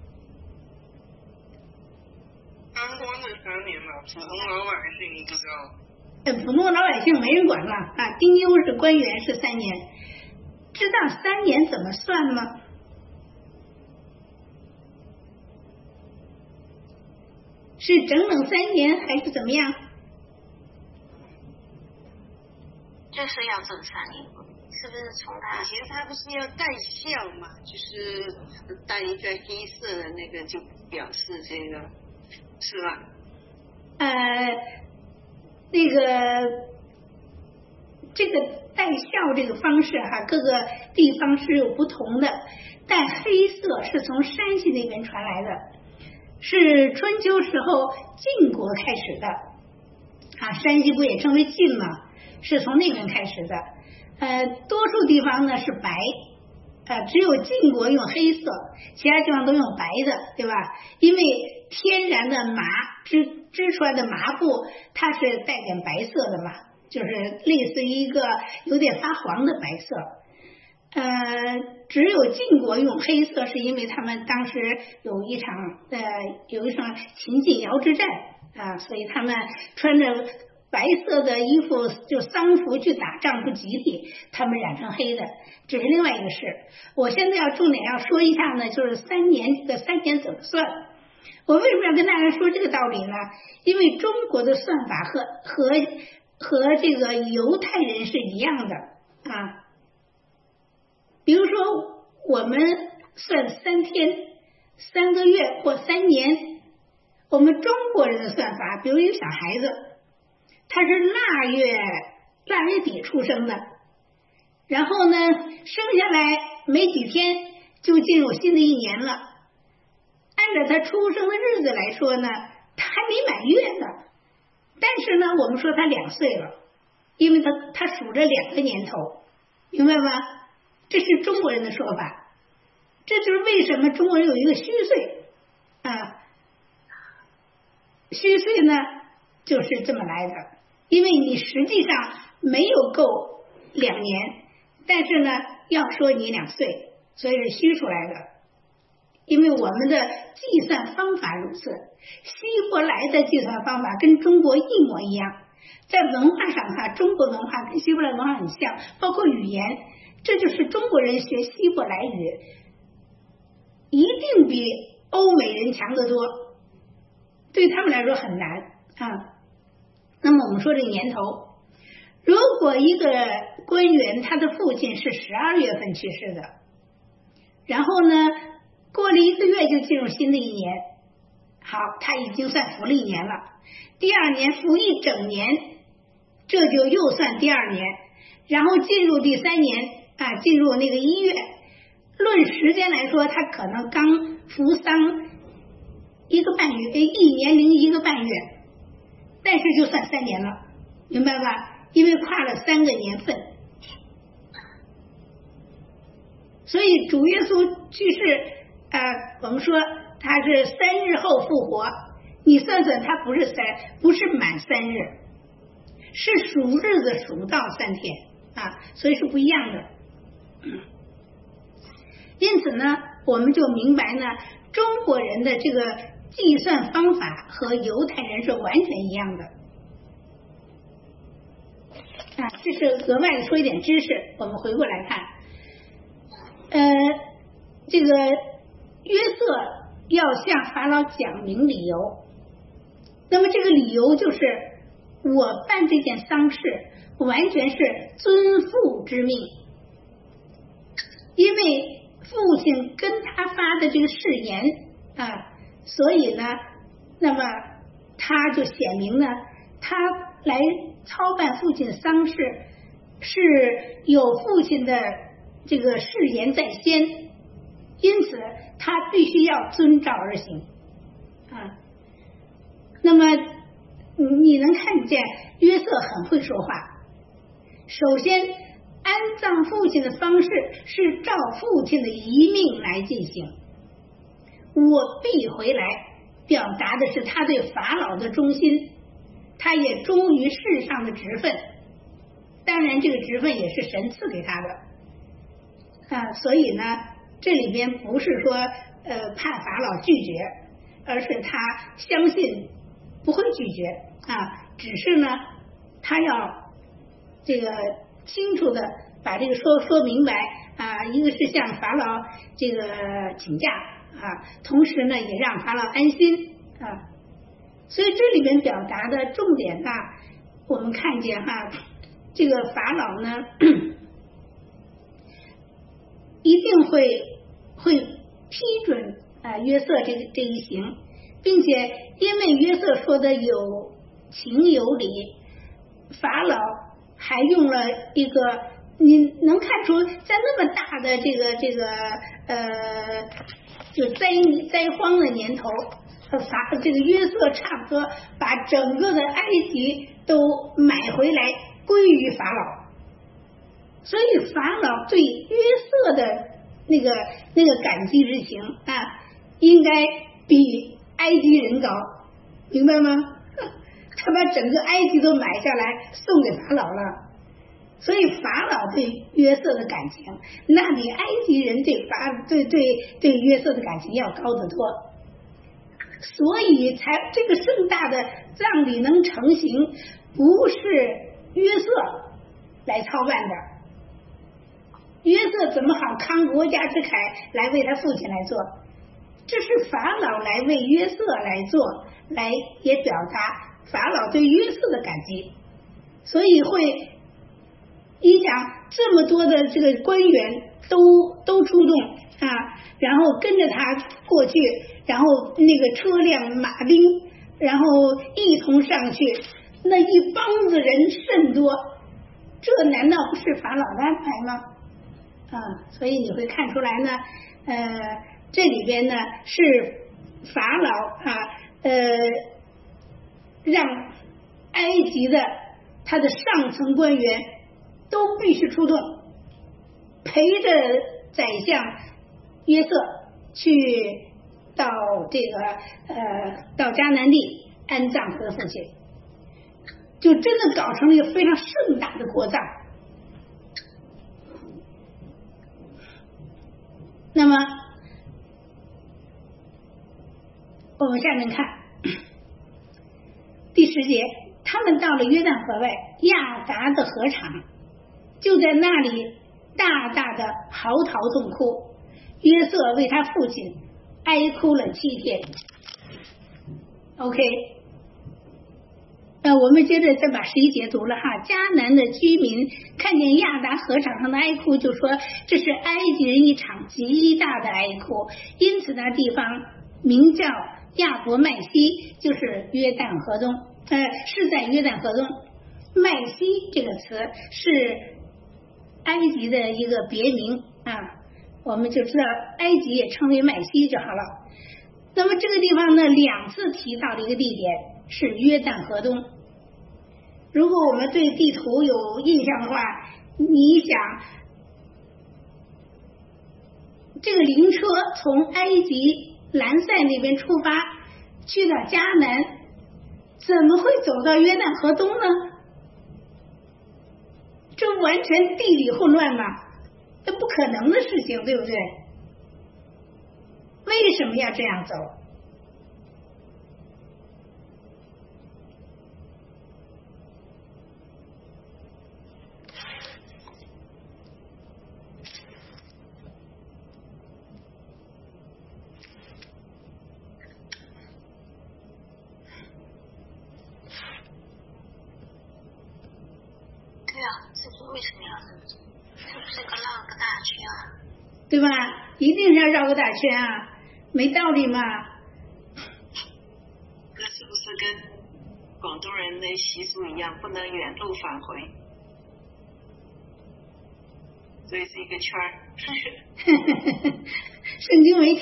当官的三年嘛，普通老百姓不知道。 呃，普通老百姓没人管了啊。丁忧是官员是三年，知道三年怎么算吗？是整整三年还是怎么样？ 就是要整三年，是不是从他？ 以前他不是要戴孝嘛，就是戴一个黑色的那个，就表示这个，是吧？ 呃，那个这个戴孝这个方式哈，各个地方是有不同的。戴黑色是从山西那边传来的，是春秋时候晋国开始的啊，山西不也称为晋吗？是从那边开始的。呃，多数地方呢是白，呃，只有晋国用黑色，其他地方都用白的，对吧？因为天然的麻织织出来的麻布，它是带点白色的嘛，就是类似于一个有点发黄的白色。呃，只有晋国用黑色，是因为他们当时有一场呃有一场秦晋瑶之战啊、呃，所以他们穿着白色的衣服，就丧服去打仗不吉利，他们染成黑的，这是另外一个事。我现在要重点要说一下呢，就是三年这个三年怎么算。我为什么要跟大家说这个道理呢？因为中国的算法和和和这个犹太人是一样的啊。比如说我们算三天、三个月或三年，我们中国人的算法，比如一个小孩子，他是腊月腊月底出生的，然后呢生下来没几天就进入新的一年了。按照他出生的日子来说呢，他还没满月呢，但是呢我们说他两岁了，因为他他数着两个年头，明白吗？这是中国人的说法，这就是为什么中国人有一个虚岁啊，虚岁呢就是这么来的，因为你实际上没有够两年，但是呢要说你两岁，所以是虚出来的。 因为我们的计算方法如此，希伯来的计算方法跟中国一模一样，在文化上哈，中国文化跟希伯来文化很像，包括语言，这就是中国人学希伯来语一定比欧美人强得多，对他们来说很难啊。那么我们说这个年头，如果一个官员他的父亲是十二月份去世的，然后呢过了一个月就进入新的一年，好，他已经算服了一年了，第二年服一整年，这就又算第二年，然后进入第三年啊，进入那个一月，论时间来说，他可能刚服丧一个半月，一年零一个半月，但是就算三年了，明白吧？因为跨了三个年份，所以主耶稣去世，呃，我们说他是三日后复活，你算算，他不是三，不是满三日，是数日子数到三天啊，所以是不一样的。嗯、因此呢，我们就明白呢，中国人的这个计算方法和犹太人是完全一样的。啊，这是额外的说一点知识。我们回过来看，呃，这个约瑟要向法老讲明理由，那么这个理由就是我办这件丧事完全是遵父之命，因为父亲跟他发的这个誓言啊，所以呢，那么他就显明呢，他来操办父亲丧事是有父亲的这个誓言在先，因此他必须要遵照而行啊。那么你能看见约瑟很会说话，首先安葬父亲的方式是照父亲的遗命来进行，我必回来表达的是他对法老的忠心，他也忠于世上的职分，当然这个职分也是神赐给他的啊，所以呢这里边不是说呃怕法老拒绝，而是他相信不会拒绝啊，只是呢他要这个清楚的把这个说说明白啊，一个是向法老这个请假啊，同时呢也让法老安心啊。所以这里面表达的重点啊，我们看见哈，这个法老呢一定会会批准啊约瑟这个这一行，并且因为约瑟说的有情有理，法老还用了一个，你能看出在那么大的这个这个呃就灾灾荒的年头，法这个约瑟差不多把整个的埃及都买回来归于法老，所以法老对约瑟的那个那个感激之情啊，应该比埃及人高，明白吗？他把整个埃及都买下来送给法老了，所以法老对约瑟的感情，那比埃及人对法对对对约瑟的感情要高得多。所以才这个盛大的葬礼能成行，不是约瑟来操办的，约瑟怎么好慷国家之慨来为他父亲来做，这是法老来为约瑟来做，来也表达法老对约瑟的感激。所以会你想这么多的这个官员都都出动啊，然后跟着他过去，然后那个车辆马兵，然后一同上去，那一帮子人甚多，这难道不是法老的安排吗？啊，所以你会看出来呢，呃，这里边呢是法老啊，呃，让埃及的他的上层官员都必须出动，陪着宰相约瑟去到这个呃到迦南地安葬他的父亲，就真的搞成了一个非常盛大的国葬。那么我们下面看第十节，他们到了约旦河外亚达的河场，就在那里大大的嚎啕痛哭。约瑟为他父亲哀哭了七天。 OK， 呃，我们接着再把十一节读了哈。迦南的居民看见亚达河场上的哀哭，就说这是埃及人一场极大的哀哭，因此那地方名叫亚伯麦西，就是约旦河东，呃，是在约旦河东。麦西这个词是埃及的一个别名啊，我们就知道埃及也称为麦西就好了。那么这个地方呢，两次提到的一个地点是约旦河东。如果我们对地图有印象的话，你想这个灵车从埃及兰塞那边出发去到迦南，怎么会走到约旦河东呢？这完全地理混乱嘛，这不可能的事情，对不对？为什么要这样走？ 对啊，这是为什么要这么做？是不是个绕个大圈啊？ 对吧？一定是要绕个大圈啊，没道理嘛。 这是不是跟广东人的习俗一样，不能原路返回？所以是一个圈儿。 圣经没提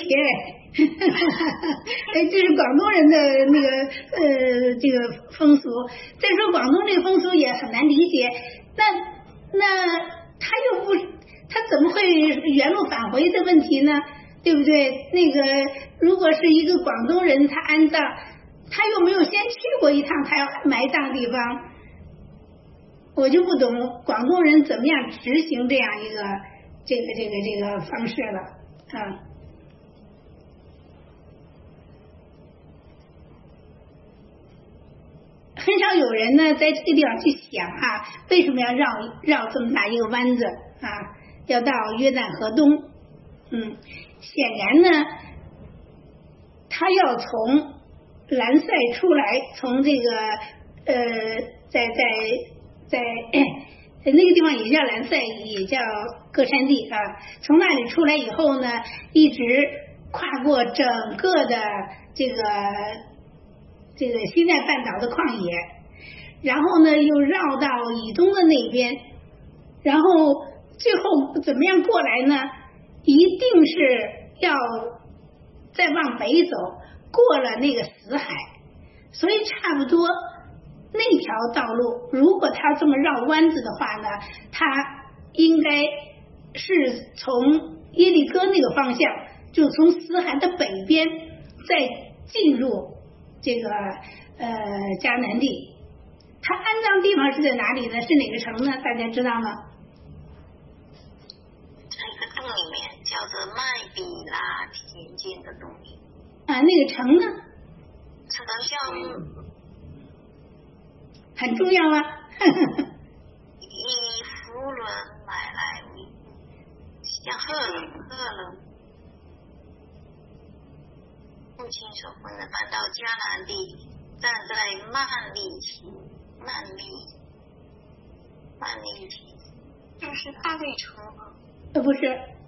哎，这是广东人的那个呃这个风俗。再说广东这个风俗也很难理解，那那他又不，他怎么会原路返回的问题呢？对不对？那个如果是一个广东人，他安葬，他又没有先去过一趟他要埋葬地方，我就不懂广东人怎么样执行这样一个这个这个这个方式了啊。很少有人呢在这个地方去想啊，为什么要绕绕这么大一个弯子啊？要到约旦河东，嗯，显然呢，他要从兰塞出来，从这个呃，在在在、呃、那个地方也叫兰塞，也叫歌山地啊。从那里出来以后呢，一直跨过整个的这个这个西奈半岛的旷野，然后呢又绕到以东的那边，然后最后怎么样过来呢？一定是要再往北走，过了那个死海，所以差不多那条道路，如果他这么绕弯子的话呢，他应该是从耶利哥那个方向，就从死海的北边再进入这个呃迦南地。他安葬地方是在哪里呢？是哪个城呢？大家知道吗？ 在一个洞里面，叫做麦比拉田间的洞里。 啊，那个城呢？ 城叫很重要啊。 以弗伦买来为，像赫伦赫伦父亲所分的搬到迦南地，站在曼利期，曼利曼利期，就是大卫城吗？ 呃，不是，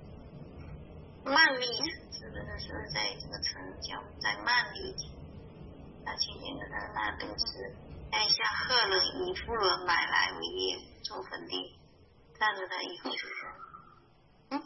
曼利指的是在这个城叫在曼利期，那今天的那都是在向赫伦以弗伦买来为业做坟地，站着他以后就是嗯。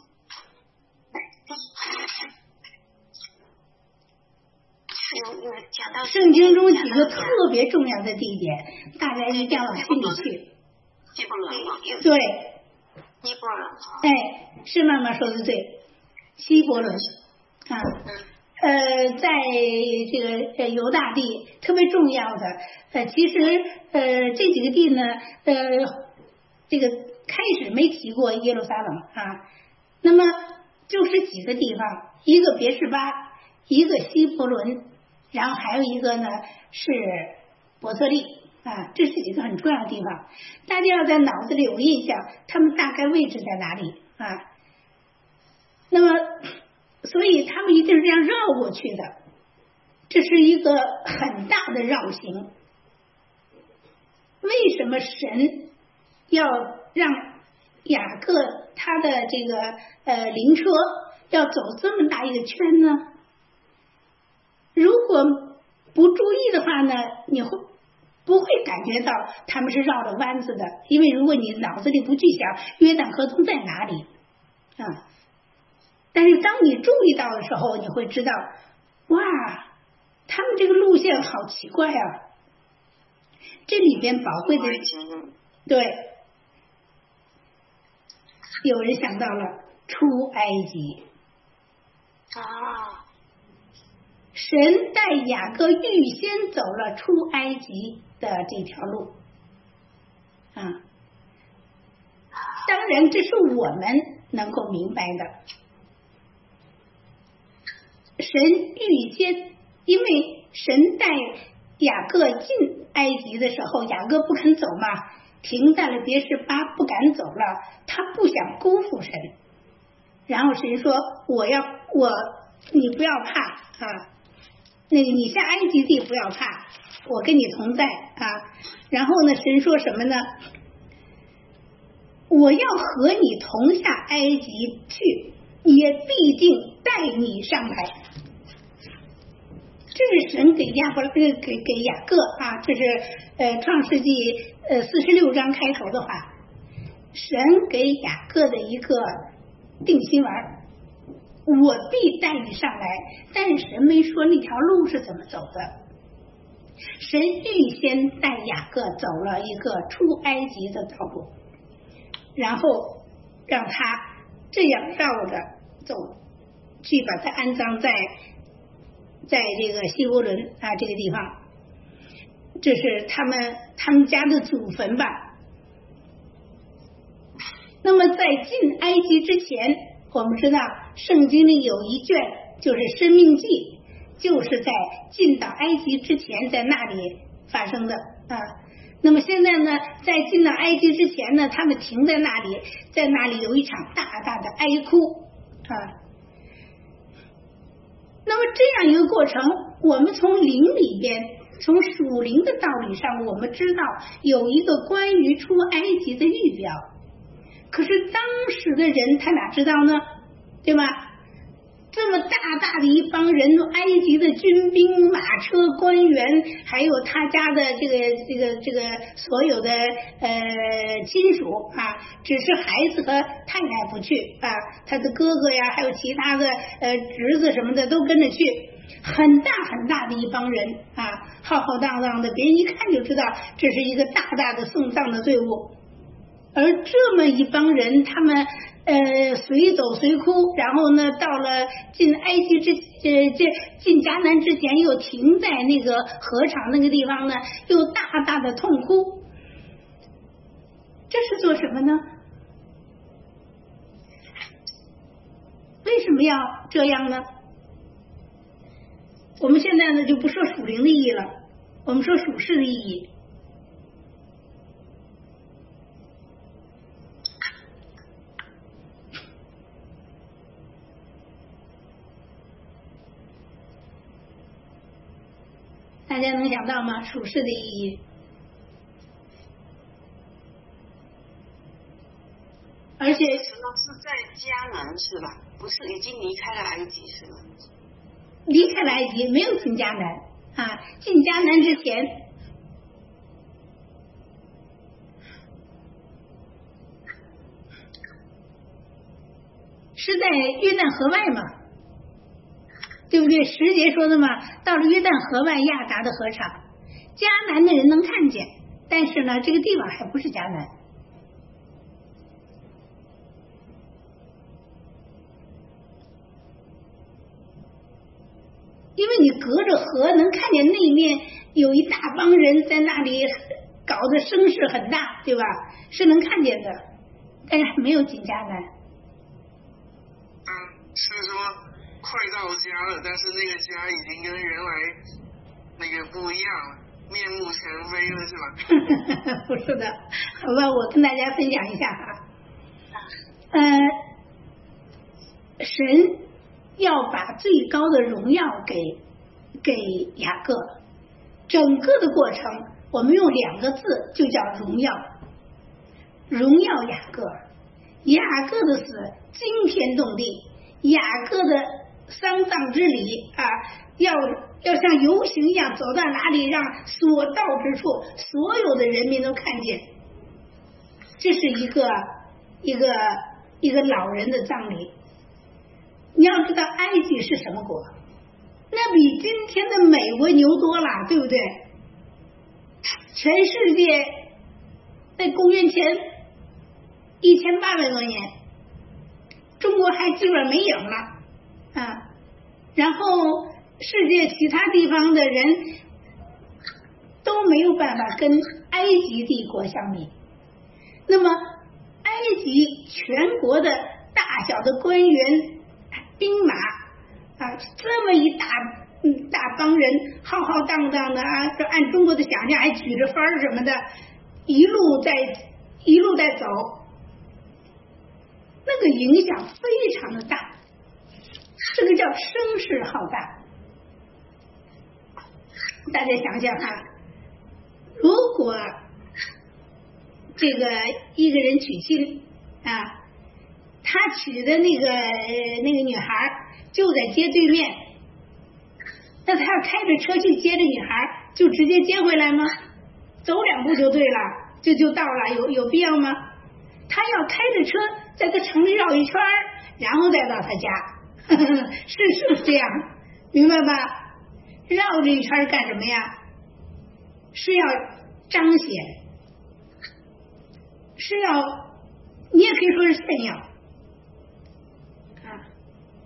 有有讲到圣经中几个特别重要的地点，大家一定要往心里去。 希伯伦吗？ 对， 希伯伦。 哎，是妈妈说的对，希伯伦啊，呃，在这个呃犹大地特别重要的，呃，其实呃这几个地呢，呃，这个开始没提过耶路撒冷啊，那么就是几个地方，一个别是巴，一个希伯伦。 然后还有一个呢是伯特利啊，这是几个很重要的地方，大家要在脑子里有印象，他们大概位置在哪里啊？那么，所以他们一定是这样绕过去的，这是一个很大的绕行。为什么神要让雅各他的这个呃灵车要走这么大一个圈呢？如果不注意的话呢，你会不会感觉到他们是绕着弯子的？因为如果你脑子里不去想约旦河东在哪里啊，但是当你注意到的时候，你会知道，哇，他们这个路线好奇怪啊！这里边宝贵的，对，有人想到了出埃及啊， 神带雅各预先走了出埃及的这条路啊，当然这是我们能够明白的。神预先，因为神带雅各进埃及的时候，雅各不肯走嘛，停在了别是巴，不敢走了，他不想辜负神。然后神说：“我要我，你不要怕啊，那个你下埃及地不要怕，我跟你同在啊。”然后呢，神说什么呢？我要和你同下埃及去，也必定带你上来。这是神给亚伯给给给雅各啊，这是呃创世纪呃四十六章开头的话，神给雅各的一个定心丸，我必带你上来。但是神没说那条路是怎么走的，神预先带雅各走了一个出埃及的道路，然后让他这样绕着走，去把他安葬在在这个希伯伦啊这个地方，这是他们他们家的祖坟吧。那么在进埃及之前，我们知道圣经里有一卷就是申命记，就是在进到埃及之前在那里发生的啊。那么现在呢，在进到埃及之前呢，他们停在那里，在那里有一场大大的哀哭啊。那么这样一个过程，我们从灵里边，从属灵的道理上，我们知道有一个关于出埃及的预表。可是当时的人他哪知道呢？对吧？这么大大的一帮人，埃及的军兵、马车、官员，还有他家的这个这个这个所有的呃亲属啊，只是孩子和太太不去啊，他的哥哥呀，还有其他的呃侄子什么的都跟着去，很大很大的一帮人啊，浩浩荡荡的，别人一看就知道这是一个大大的送葬的队伍。而这么一帮人，他们呃，随走随哭，然后呢，到了进埃及之呃，这进迦南之前，又停在那个河场那个地方呢，又大大的痛哭。这是做什么呢？为什么要这样呢？我们现在呢就不说属灵的意义了，我们说属世的意义。大家能想到吗？属世的意义。而且是在迦南是吧？不是已经离开了埃及是吧？ 离开了埃及，没有进迦南啊。进迦南之前，是在约旦河外嘛？对不对？十节说的嘛，到了约旦河外亚达的河场，迦南的人能看见，但是呢，这个地方还不是迦南。因为你隔着河能看见那面有一大帮人在那里搞得声势很大，对吧？是能看见的，但是还没有进迦南。 嗯，是说快到家了，但是那个家已经跟原来那个不一样了，面目全非了是吧？ 不是的，好吧，我跟大家分享一下哈。呃，神要把最高的荣耀给给雅各，整个的过程我们用两个字就叫荣耀，荣耀雅各。雅各的死惊天动地，雅各的丧葬之礼啊，要要像游行一样走到哪里，让所到之处所有的人民都看见。这是一个一个一个老人的葬礼。你要知道埃及是什么国，那比今天的美国牛多了，对不对？全世界在公元前一千八百多年，中国还基本上没影了啊。然后世界其他地方的人都没有办法跟埃及帝国相比。那么埃及全国的大小的官员兵马啊，这么一大嗯大帮人浩浩荡荡的啊，就按中国的想象还举着幡儿什么的，一路在一路在走，那个影响非常的大，这个叫声势浩大。大家想想哈，如果这个一个人娶亲啊，他娶的那个那个女孩就在街对面，那他要开着车去接这女孩，就直接接回来吗？走两步就对了，就就到了，有有必要吗？他要开着车在他城里绕一圈，然后再到他家，呵呵，是是这样，明白吧？绕这一圈干什么呀？是要彰显，是要，你也可以说是炫耀啊。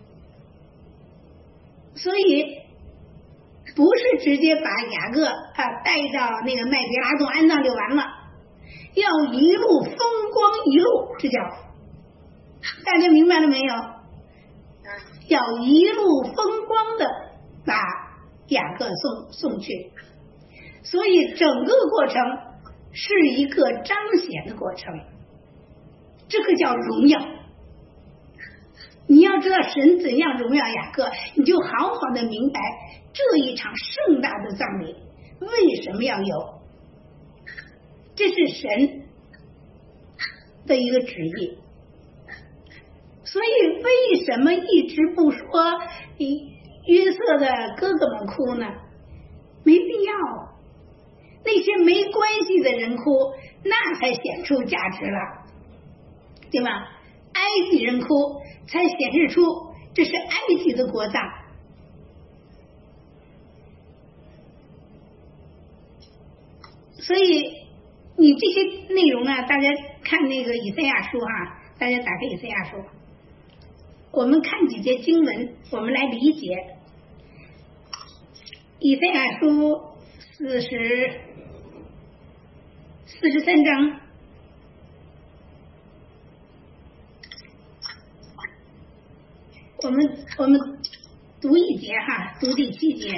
所以不是直接把雅各啊带到那个麦别拉洞安葬就完了，要一路风光一路，这叫，大家明白了没有？要一路风光的把雅各送送去，所以整个过程是一个彰显的过程，这个叫荣耀。你要知道神怎样荣耀雅各，你就好好的明白这一场盛大的葬礼为什么要有，这是神的一个旨意。所以为什么一直不说约瑟的哥哥们哭呢？没必要，那些没关系的人哭，那才显出价值了，对吧？埃及人哭才显示出这是埃及的国葬。所以你这些内容啊，大家看那个以赛亚书啊，大家打开以赛亚书，我们看几节经文，我们来理解以赛亚书四十四十三章。我们我们读一节哈，读第七节，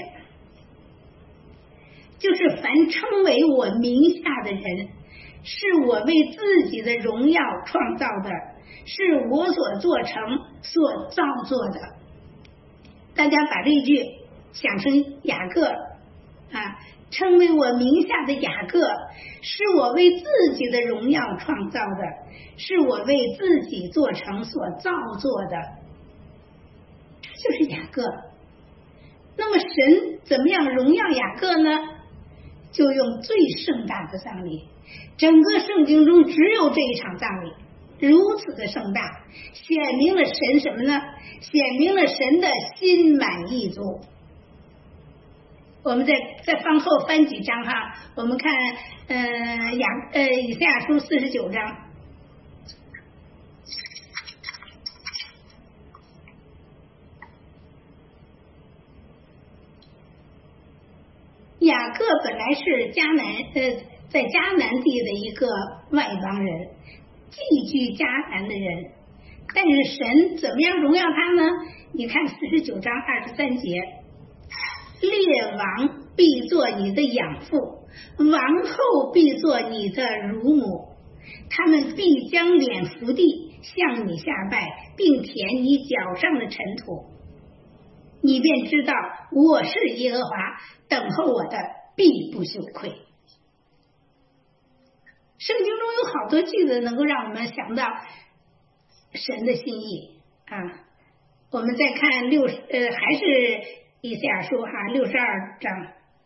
就是凡称为我名下的人，是我为自己的荣耀创造的，是我所做成所造作的。大家把这一句想成雅各啊，称为我名下的雅各，是我为自己的荣耀创造的，是我为自己做成所造作的。就是雅各。那么神怎么样荣耀雅各呢？就用最盛大的葬礼，整个圣经中只有这一场葬礼如此的盛大，显明了神什么呢？显明了神的心满意足。我们再再放后翻几章哈，我们看呃雅呃以赛亚书四十九章。雅各本来是迦南呃在迦南地的一个外邦人，寄居迦南的人，但是神怎么样荣耀他呢？你看四十九章二十三节， 列王必做你的养父，王后必做你的乳母，他们必将脸伏地向你下拜，并舔你脚上的尘土，你便知道我是耶和华，等候我的必不羞愧。圣经中有好多句子能够让我们想到神的心意啊。我们再看六十呃还是以赛亚书哈六十二章，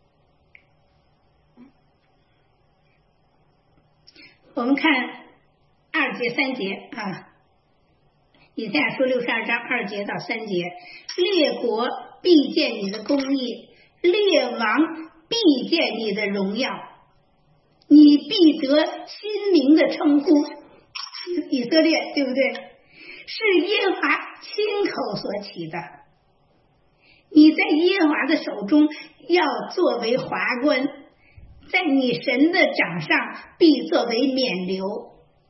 我们看二节三节啊，以赛亚书六十二章二节到三节，列国必见你的公义，列王必见你的荣耀，你必得新名的称呼，以色列，对不对？是耶和华亲口所起的，你在耶和华的手中要作为华冠，在你神的掌上必作为冕旒。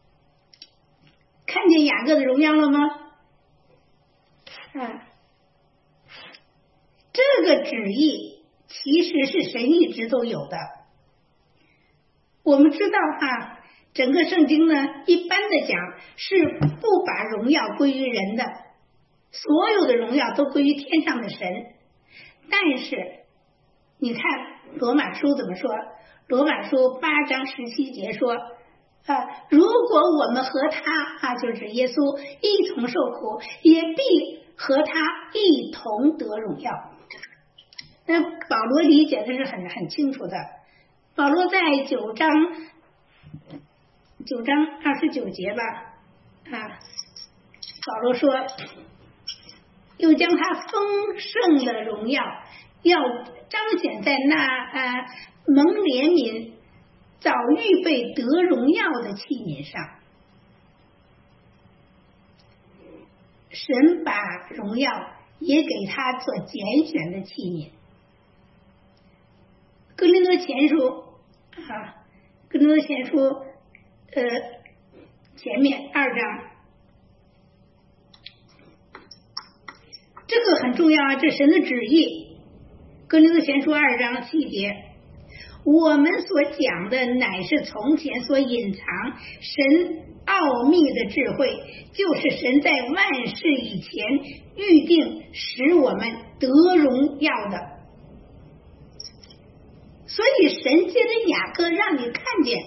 看见雅各的荣耀了吗？啊，这个旨意其实是神一直都有的。我们知道哈，整个圣经呢，一般的讲是不把荣耀归于人的，所有的荣耀都归于天上的神。但是你看罗马书怎么说？罗马书八章十七节说啊，如果我们和他啊，就是耶稣一同受苦，也必和他一同得荣耀。那保罗理解的是很很清楚的。保罗在九章九章二十九节吧，啊，保罗说，又将他丰盛的荣耀要彰显在那啊蒙怜悯早预备得荣耀的器皿上。神把荣耀也给他做拣选的器皿。哥林多前书啊，哥林多前书呃前面二章，这个很重要啊，这神的旨意。哥林多前书二章七节，我们所讲的乃是从前所隐藏神奥秘的智慧，就是神在万事以前预定使我们得荣耀的。所以神借着雅各让你看见，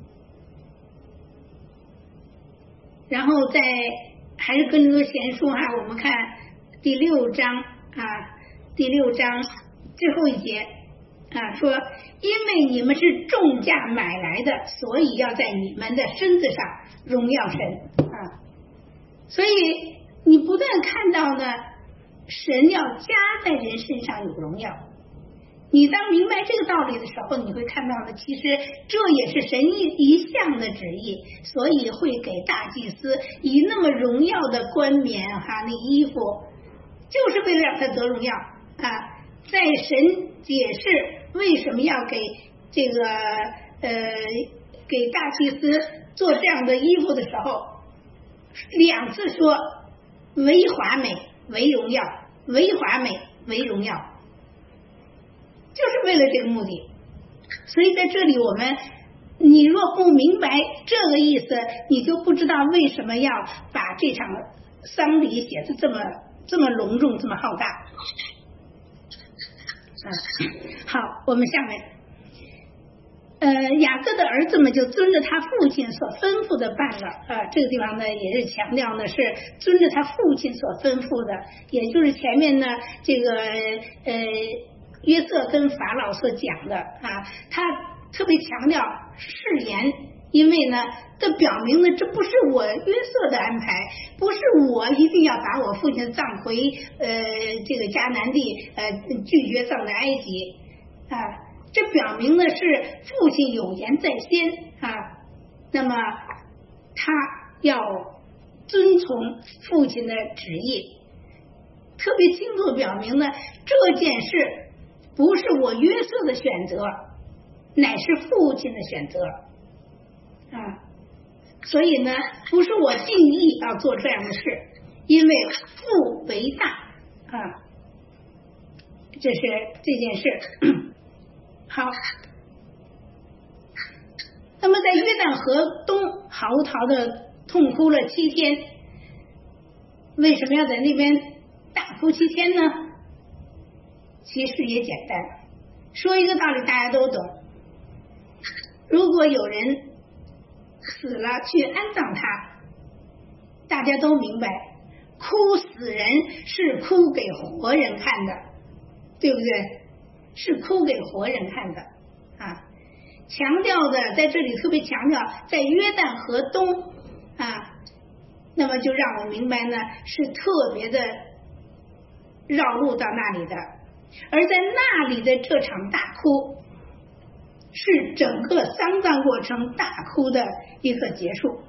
然后在还是哥林多前书哈，我们看第六章啊，第六章最后一节啊，说因为你们是重价买来的，所以要在你们的身子上荣耀神啊。所以你不但看到呢，神要加在人身上有荣耀。你当明白这个道理的时候，你会看到呢，其实这也是神一一向的旨意，所以会给大祭司以那么荣耀的冠冕哈，那衣服，就是为了让他得荣耀啊。在神解释为什么要给这个呃给大祭司做这样的衣服的时候，两次说为华美为荣耀，为华美为荣耀，就是为了这个目的。所以在这里我们，你若不明白这个意思，你就不知道为什么要把这场丧礼写得这么这么隆重，这么浩大。嗯，好，我们下面，呃，雅各的儿子们就遵着他父亲所吩咐的办了。啊、呃，这个地方呢也是强调呢是遵着他父亲所吩咐的，也就是前面呢这个呃。约瑟跟法老所讲的啊，他特别强调誓言，因为呢，这表明呢，这不是我约瑟的安排，不是我一定要把我父亲葬回呃这个迦南地，呃拒绝葬在埃及啊，这表明的是父亲有言在先啊，那么他要遵从父亲的旨意，特别清楚表明呢，这件事不是我约瑟的选择，乃是父亲的选择啊！所以呢，不是我定义要做这样的事，因为父为大啊。 这是这件事。好，那么在约旦河东，嚎啕的痛哭了七天。为什么要在那边大哭七天呢？其实也简单，说一个道理大家都懂。如果有人死了去安葬他，大家都明白，哭死人是哭给活人看的，对不对？是哭给活人看的啊！强调的在这里特别强调，在约旦河东啊，那么就让我明白呢，是特别的绕路到那里的，而在那里的这场大哭，是整个丧葬过程大哭的一个结束。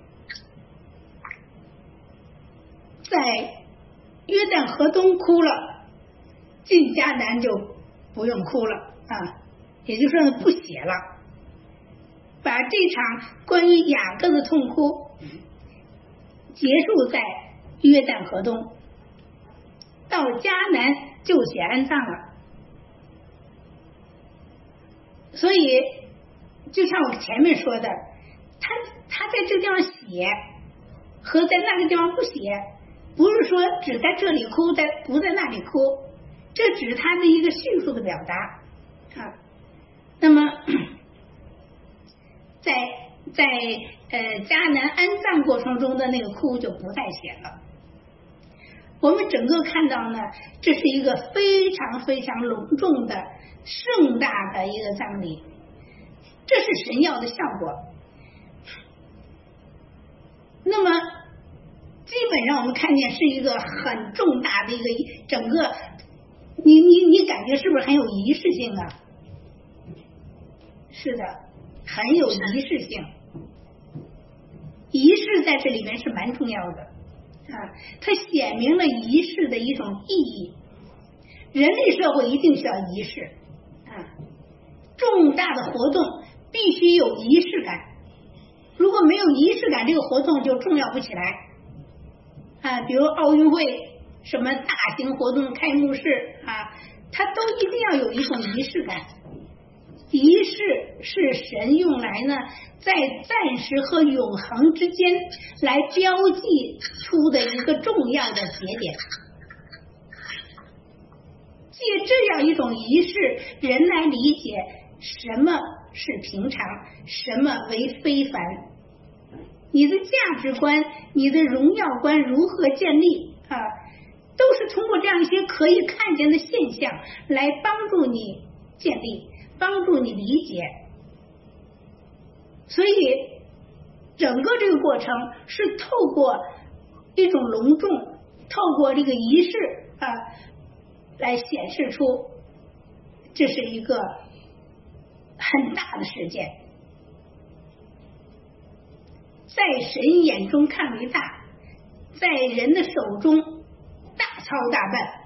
在约旦河东哭了，进迦南就不用哭了啊，也就是说不写了，把这场关于雅各的痛哭结束在约旦河东，到迦南就写安葬了。所以就像我前面说的，他他在这个地方写和在那个地方不写，不是说只在这里哭，在不在那里哭，这只是他的一个叙述的表达啊。那么在在呃迦南安葬过程中的那个哭就不再写了。我们整个看到呢，这是一个非常非常隆重的盛大的一个葬礼，这是神要的效果。那么基本上我们看见是一个很重大的一个整个，你你你感觉是不是很有仪式性啊？是的，很有仪式性。仪式在这里面是蛮重要的啊，它显明了仪式的一种意义。人类社会一定需要仪式啊，重大的活动必须有仪式感，如果没有仪式感，这个活动就重要不起来啊。比如奥运会什么大型活动开幕式啊，它都一定要有一种仪式感。仪式是神用来呢，在暂时和永恒之间来标记出的一个重要的节点。借这样一种仪式，人来理解什么是平常，什么为非凡。你的价值观，你的荣耀观如何建立啊，都是通过这样一些可以看见的现象来帮助你建立，帮助你理解。所以整个这个过程是透过一种隆重，透过这个仪式啊，来显示出这是一个很大的事件，在神眼中看为大，在人的手中大操大办。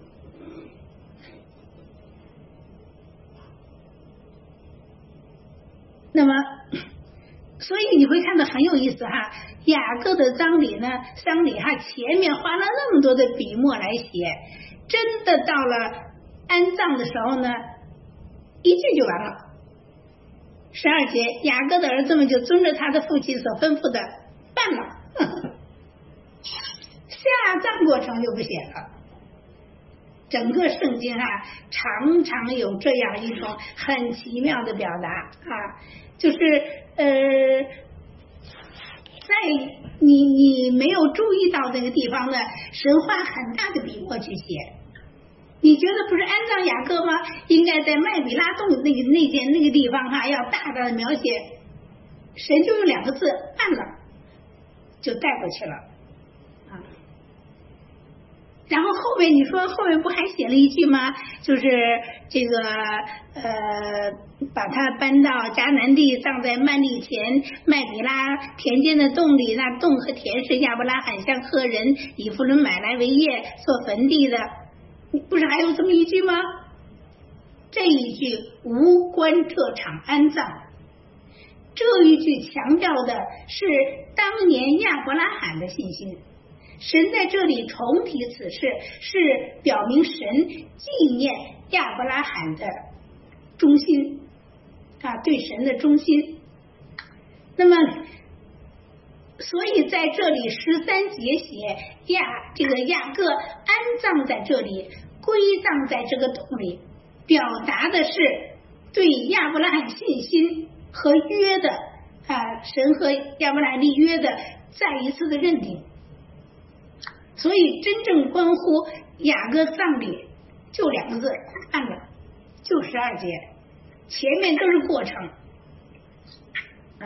那么所以你会看到很有意思哈，雅各的葬礼呢，丧礼哈，前面花了那么多的笔墨来写，真的到了安葬的时候呢，一句就完了。十二节，雅各的儿子们就遵着他的父亲所吩咐的办了，呵呵，下葬过程就不写了。整个圣经啊，常常有这样一种很奇妙的表达啊，就是呃，在你你没有注意到这个地方呢，神花很大的笔墨去写。你觉得不是安葬雅各吗？应该在麦比拉洞那个那件那个地方哈、啊，要大大的描写。神就用两个字办了，就带过去了啊。然后后面你说后面不还写了一句吗？就是这个呃，把它搬到迦南地，葬在曼利田麦比拉田间的洞里，那洞和田是亚伯拉罕向赫人以弗伦买来为业做坟地的。不是还有这么一句吗？这一句无关这场安葬，这一句强调的是当年亚伯拉罕的信心， 神在这里重提此事，是表明神纪念亚伯拉罕的忠心啊，对神的忠心。那么，所以在这里十三节写亚这个雅各安葬在这里，归葬在这个洞里，表达的是对亚伯拉罕信心和约的啊，神和亚伯拉罕立约的再一次的认定。所以真正关乎雅各葬礼就两个字，按了，就十二节，前面都是过程，啊，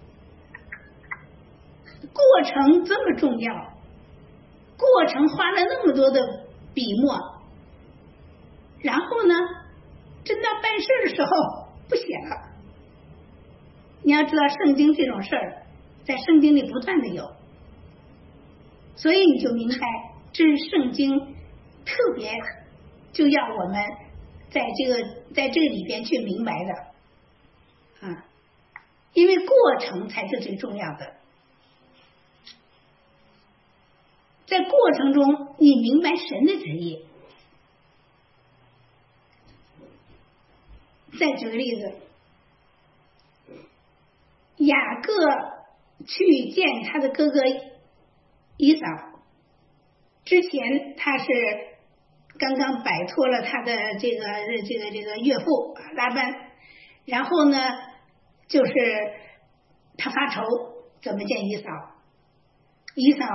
过程这么重要，过程花了那么多的笔墨，然后呢，真到办事的时候不写了。你要知道，圣经这种事儿在圣经里不断的有。所以你就明白，这是圣经特别就要我们在这个在这里边去明白的啊，因为过程才是最重要的。在过程中，你明白神的旨意。再举个例子，雅各去见他的哥哥以扫，之前他是刚刚摆脱了他的这个这个这个岳父拉班，然后呢，就是他发愁怎么见以扫，以扫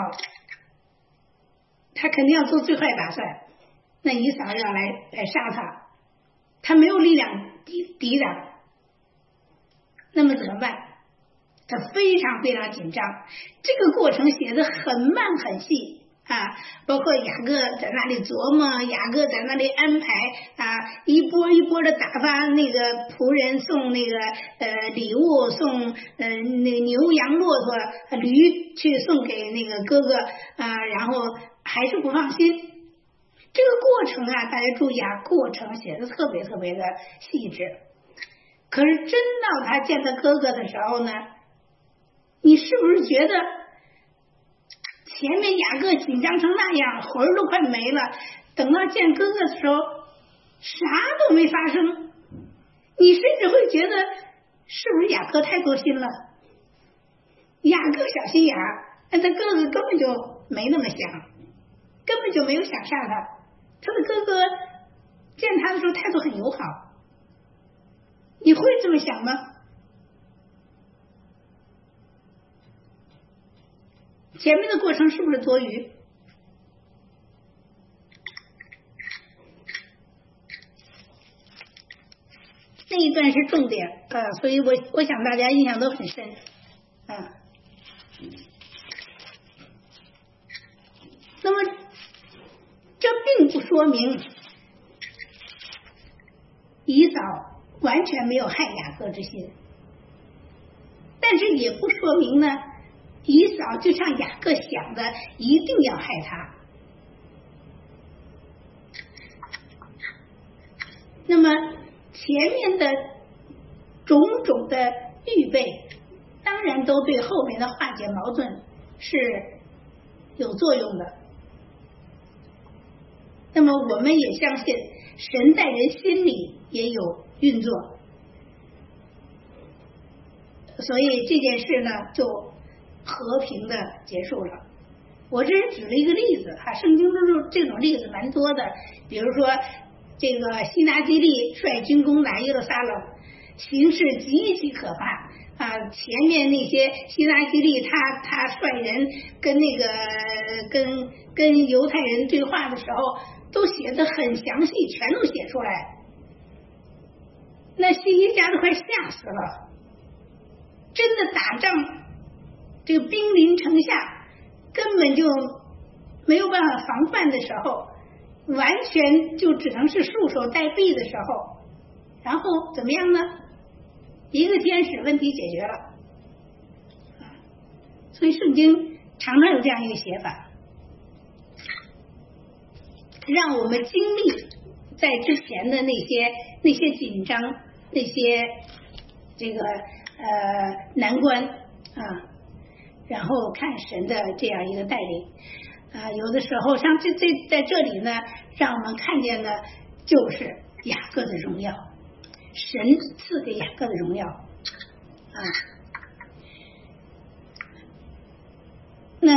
他肯定要做最坏打算，那以扫要来来杀他，他没有力量抵抵挡，那么怎么办？他非常非常紧张，这个过程写得很慢很细啊，包括雅各在那里琢磨，雅各在那里安排啊，一波一波的打发那个仆人送那个呃礼物，送呃那个牛羊骆驼驴去送给那个哥哥啊，然后还是不放心。这个过程啊，大家注意啊，过程写的特别特别的细致。可是真到他见他哥哥的时候呢，你是不是觉得前面雅各紧张成那样，魂儿都快没了，等到见哥哥的时候啥都没发生，你甚至会觉得是不是雅各太多心了，雅各小心眼儿，但他哥哥根本就没那么想，根本就没有想杀他，他的哥哥见他的时候态度很友好，你会这么想吗？前面的过程是不是多余？那一段是重点啊，所以我我想大家印象都很深啊。那么这并不说明以扫完全没有害雅各之心，但是也不说明呢以扫就像雅各想的一定要害他。那么前面的种种的预备当然都对后面的化解矛盾是有作用的。那么我们也相信神在人心里也有运作，所以这件事呢就和平的结束了。我这是举了一个例子哈，圣经中这种例子蛮多的，比如说这个西拿基利率军攻打耶路撒冷，形势极其可怕啊！前面那些西拿基利他他率人跟那个跟跟犹太人对话的时候，都写得很详细，全都写出来。那西西家都快吓死了，真的打仗，这个兵临城下，根本就没有办法防范的时候，完全就只能是束手待毙的时候，然后怎么样呢？一个天使问题解决了。所以圣经常常有这样一个写法，让我们经历在之前的那些那些紧张，那些这个呃难关啊，然后看神的这样一个带领。 啊，有的时候像这这在这里呢，让我们看见的就是雅各的荣耀，神赐给雅各的荣耀啊。那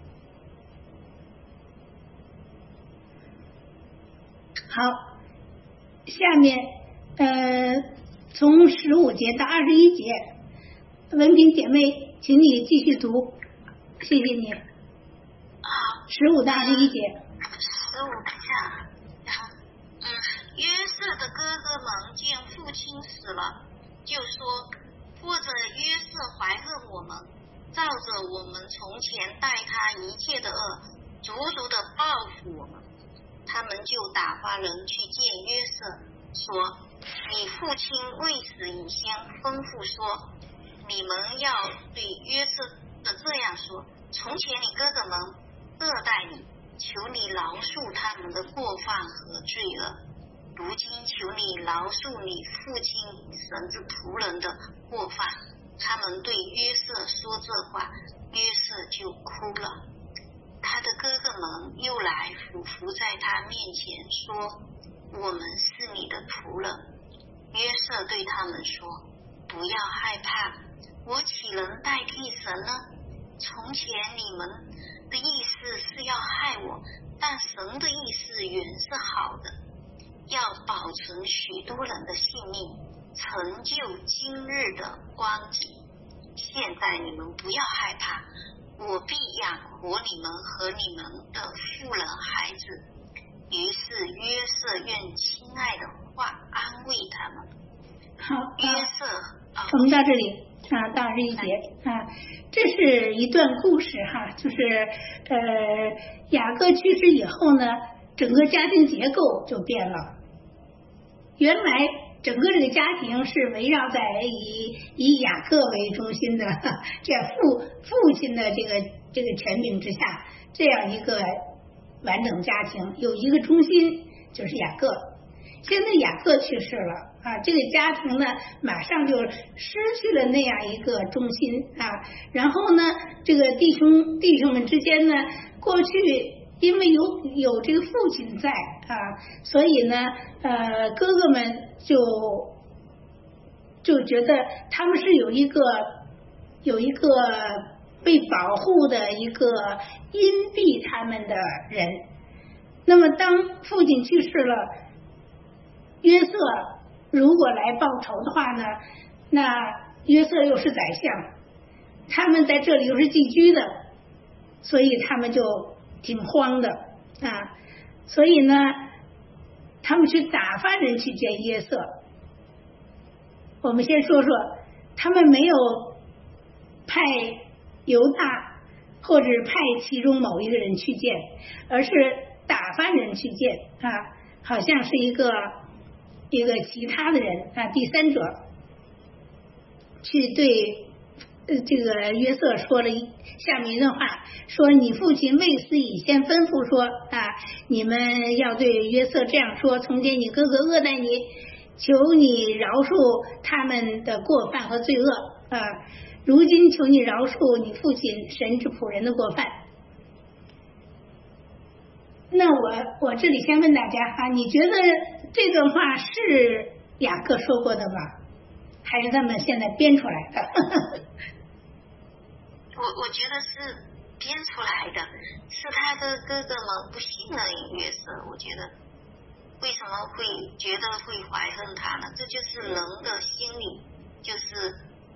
好，下面呃从十五节到二十一节，文萍姐妹，请你继续读，谢谢你。 好， 十五到二十一节。 十五下，然后嗯，约瑟的哥哥们见父亲死了，就说：或者约瑟怀恨我们，照着我们从前待他一切的恶，足足的报复我们。他们就打发人去见约瑟，说：你父亲未死以前吩咐说，你们要对约瑟的这样说：从前你哥哥们恶待你，求你饶恕他们的过犯和罪恶。如今求你饶恕你父亲神之仆人的过犯。他们对约瑟说这话，约瑟就哭了。他的哥哥们又来俯伏在他面前说：我们是你的仆人。约瑟对他们说：不要害怕，我岂能代替神呢？从前你们的意思是要害我，但神的意思原是好的，要保存许多人的性命，成就今日的光景。现在你们不要害怕，我必养活你们和你们的妇人孩子。于是约瑟用亲爱的话安慰他们。 好， 约瑟、 啊、我们到这里啊，到这一节啊，这是一段故事哈，就是呃，雅各去世以后呢，整个家庭结构就变了。原来整个这个家庭是围绕在以以雅各为中心的，这样父父亲的这个这个权柄之下，这样一个完整家庭，有一个中心就是雅各。现在雅各去世了啊，这个家庭呢马上就失去了那样一个中心啊。然后呢，这个弟兄弟兄们之间呢，过去因为有有这个父亲在啊，所以呢，呃，哥哥们就就觉得他们是有一个有一个被保护的一个荫庇他们的人。那么当父亲去世了，约瑟如果来报仇的话呢，那约瑟又是宰相，他们在这里又是寄居的，所以他们就挺慌的啊。所以呢，他们去打发人去见约瑟。我们先说说，他们没有派犹大或者派其中某一个人去见，而是打发人去见啊，好像是一个一个其他的人啊，第三者去对呃这个约瑟说了下面一段话，说你父亲未死以先吩咐说啊，你们要对约瑟这样说：从前你哥哥恶待你，求你饶恕他们的过犯和罪恶啊，如今求你饶恕你父亲神之仆人的过犯。那我我这里先问大家哈，你觉得这段话是雅各说过的吗？还是他们现在编出来的？ 我我觉得是编出来的，是他的哥哥们不信任约瑟。我觉得为什么会觉得会怀恨他呢？这就是人的心理，就是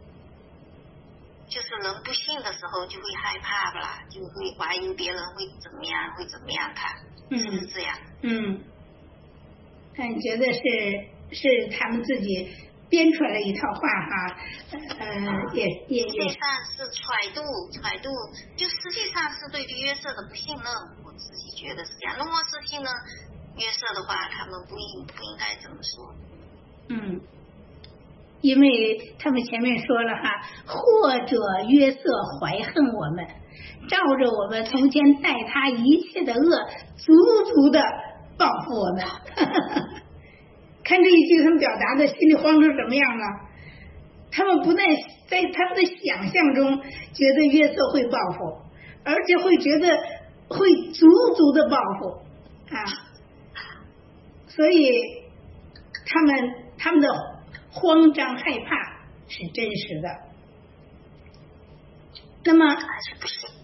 就是人不信的时候就会害怕不啦，就会怀疑别人会怎么样，会怎么样他， 嗯， 是不是这样？ 嗯，那你觉得是是他们自己编出来的一套话哈？呃，也也也实际上是揣度揣度，就实际上是对约瑟的不信任，我自己觉得是这样。如果是信任约瑟的话，他们不应不应该这么说。 嗯。因为他们前面说了哈，或者约瑟怀恨我们，照着我们从前待他一切的恶，足足的报复我们。看这一句，他们表达的心里慌成什么样了？他们不但在他们的想象中觉得约瑟会报复，而且会觉得会足足的报复啊，所以他们他们的慌张害怕是真实的。那么还是不行。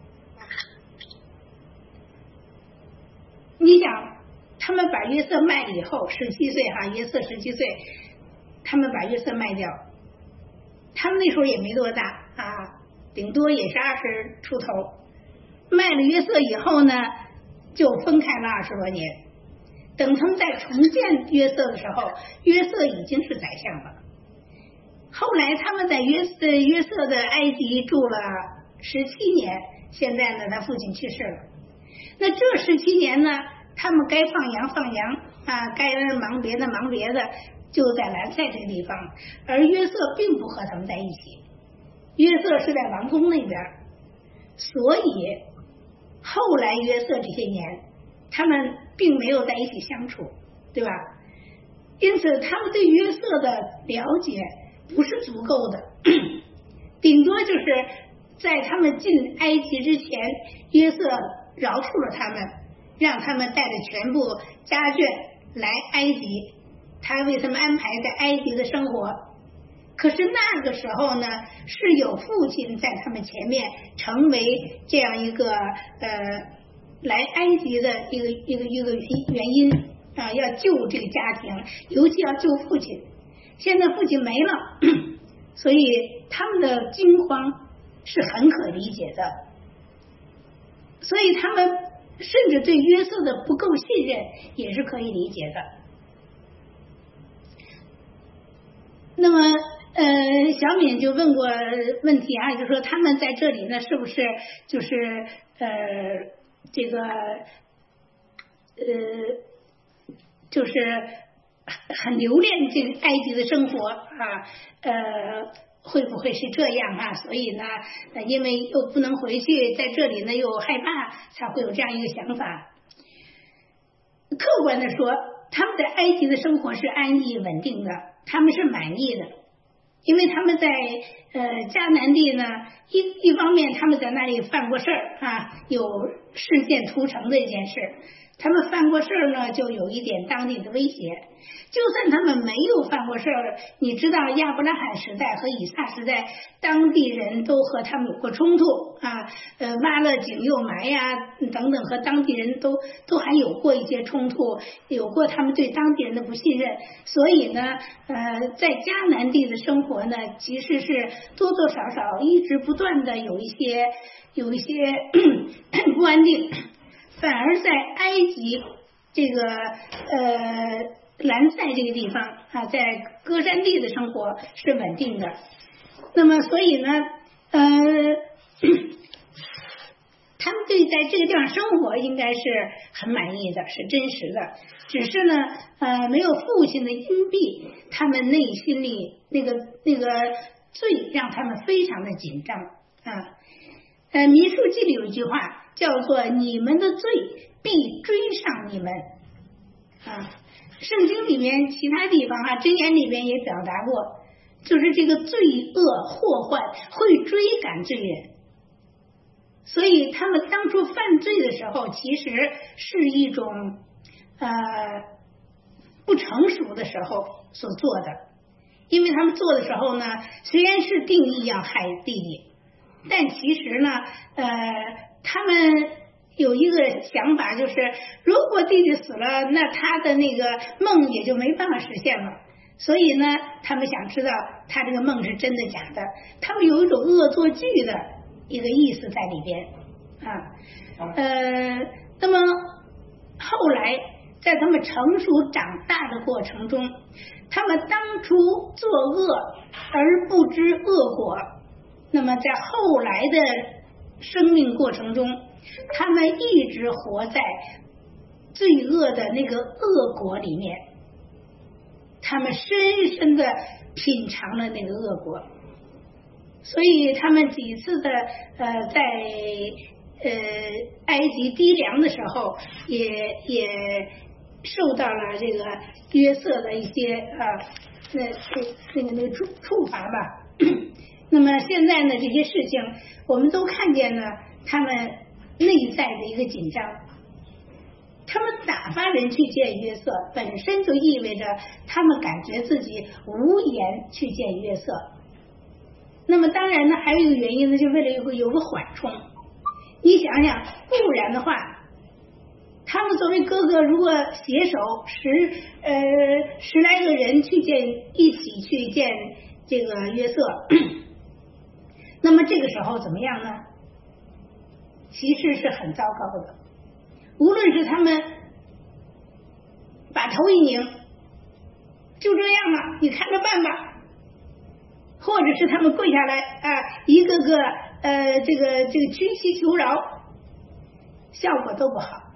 你想，他们把约瑟卖了以后，十七岁哈，约瑟十七岁，他们把约瑟卖掉，他们那时候也没多大啊，顶多也是二十出头。卖了约瑟以后呢，就分开了二十多年。等他们再重建约瑟的时候，约瑟已经是宰相了。后来他们在约瑟约瑟的埃及住了十七年，现在呢，他父亲去世了。那这十七年呢，他们该放羊放羊啊，该忙别的忙别的，就在兰塞这个地方。而约瑟并不和他们在一起，约瑟是在王宫那边，所以后来约瑟这些年，他们并没有在一起相处，对吧？因此，他们对约瑟的了解不是足够的，顶多就是在他们进埃及之前，约瑟饶恕了他们，让他们带着全部家眷来埃及，他为他们安排在埃及的生活。可是那个时候呢，是有父亲在他们前面成为这样一个呃来埃及的一个一个一个原因啊，要救这个家庭，尤其要救父亲。现在父亲没了，所以他们的惊慌是很可理解的，所以他们甚至对约瑟的不够信任也是可以理解的。那么呃，小敏就问过问题啊，就说他们在这里呢，是不是就是呃这个呃就是很留恋这个埃及的生活啊？呃，会不会是这样啊？所以呢，呃，因为又不能回去，在这里呢又害怕，才会有这样一个想法。客观的说，他们在埃及的生活是安逸稳定的，他们是满意的。因为他们在呃迦南地呢，一一方面他们在那里犯过事儿啊，有事件屠城的一件事，他们犯过事儿呢，就有一点当地的威胁。就算他们没有犯过事儿，你知道亚伯拉罕时代和以撒时代，当地人都和他们有过冲突啊，呃，挖了井又埋呀等等，和当地人都都还有过一些冲突，有过他们对当地人的不信任。所以呢，呃，在迦南地的生活呢，其实是多多少少一直不断的有一些有一些不安定，反而在埃及这个呃。兰塞这个地方啊，在歌山地的生活是稳定的。那么，所以呢，呃，他们对在这个地方生活应该是很满意的，是真实的。只是呢，呃，没有父亲的荫庇，他们内心里那个那个罪让他们非常的紧张啊。呃，民数记里有一句话叫做“你们的罪必追上你们”啊。圣经里面其他地方哈，箴言里面也表达过，就是这个罪恶祸患会追赶罪人，所以他们当初犯罪的时候，其实是一种呃不成熟的时候所做的，因为他们做的时候呢，虽然是定义要害弟弟，但其实呢，呃，他们有一个想法，就是如果弟弟死了，那他的那个梦也就没办法实现了。所以呢，他们想知道他这个梦是真的假的，他们有一种恶作剧的一个意思在里边啊。呃，那么后来在他们成熟长大的过程中，他们当初作恶而不知恶果，那么在后来的生命过程中，他们一直活在罪恶的那个恶果里面，他们深深的品尝了那个恶果，所以他们几次的呃在呃埃及低粮的时候，也也受到了这个约瑟的一些啊那那个那个处处罚吧。那么现在呢，这些事情我们都看见呢，他们内在的一个紧张。他们打发人去见约瑟，本身就意味着他们感觉自己无颜去见约瑟。那么当然呢，还有一个原因呢，就为了有个有个缓冲。你想想，不然的话，他们作为哥哥，如果携手十呃十来个人去见，一起去见这个约瑟，那么这个时候怎么样呢？其实是很糟糕的。无论是他们把头一拧，就这样了，你看着办吧，或者是他们跪下来啊，一个个呃这个这个屈膝求饶，效果都不好，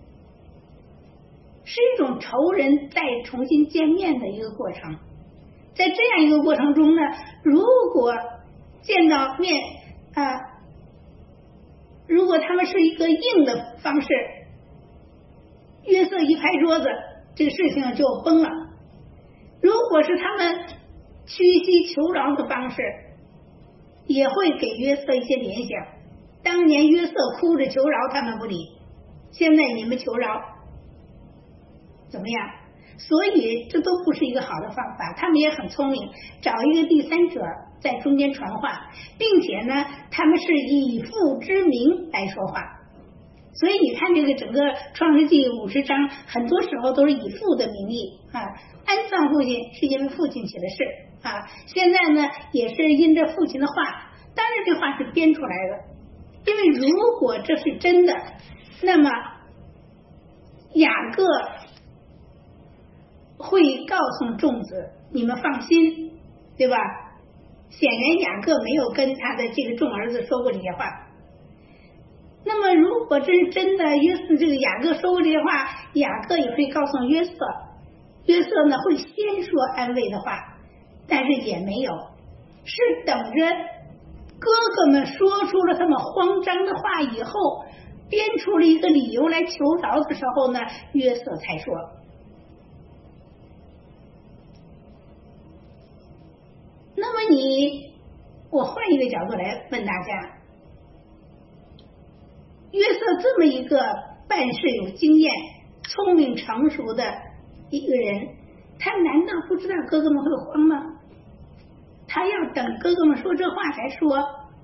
是一种仇人再重新见面的一个过程。在这样一个过程中呢，如果见到面啊，如果他们是一个硬的方式，约瑟一拍桌子，这个事情就崩了。如果是他们屈膝求饶的方式，也会给约瑟一些联想。当年约瑟哭着求饶，他们不理，现在你们求饶怎么样？所以这都不是一个好的方法。他们也很聪明，找一个第三者在中间传话，并且呢，他们是以父之名来说话。所以你看这个整个创世纪五十章，很多时候都是以父的名义啊，安葬父亲是因为父亲起的事啊，现在呢也是因着父亲的话，当然这话是编出来的，因为如果这是真的，那么雅各会告诉众子，你们放心，对吧？显然雅各没有跟他的这个众儿子说过这些话。那么如果这是真的，约瑟这个雅各说过这些话，雅各也会告诉约瑟，约瑟呢会先说安慰的话，但是也没有，是等着哥哥们说出了他们慌张的话以后，编出了一个理由来求饶的时候呢，约瑟才说。那么你，我换一个角度来问大家，约瑟这么一个办事有经验、聪明成熟的一个人，他难道不知道哥哥们会慌吗？他要等哥哥们说这话才说，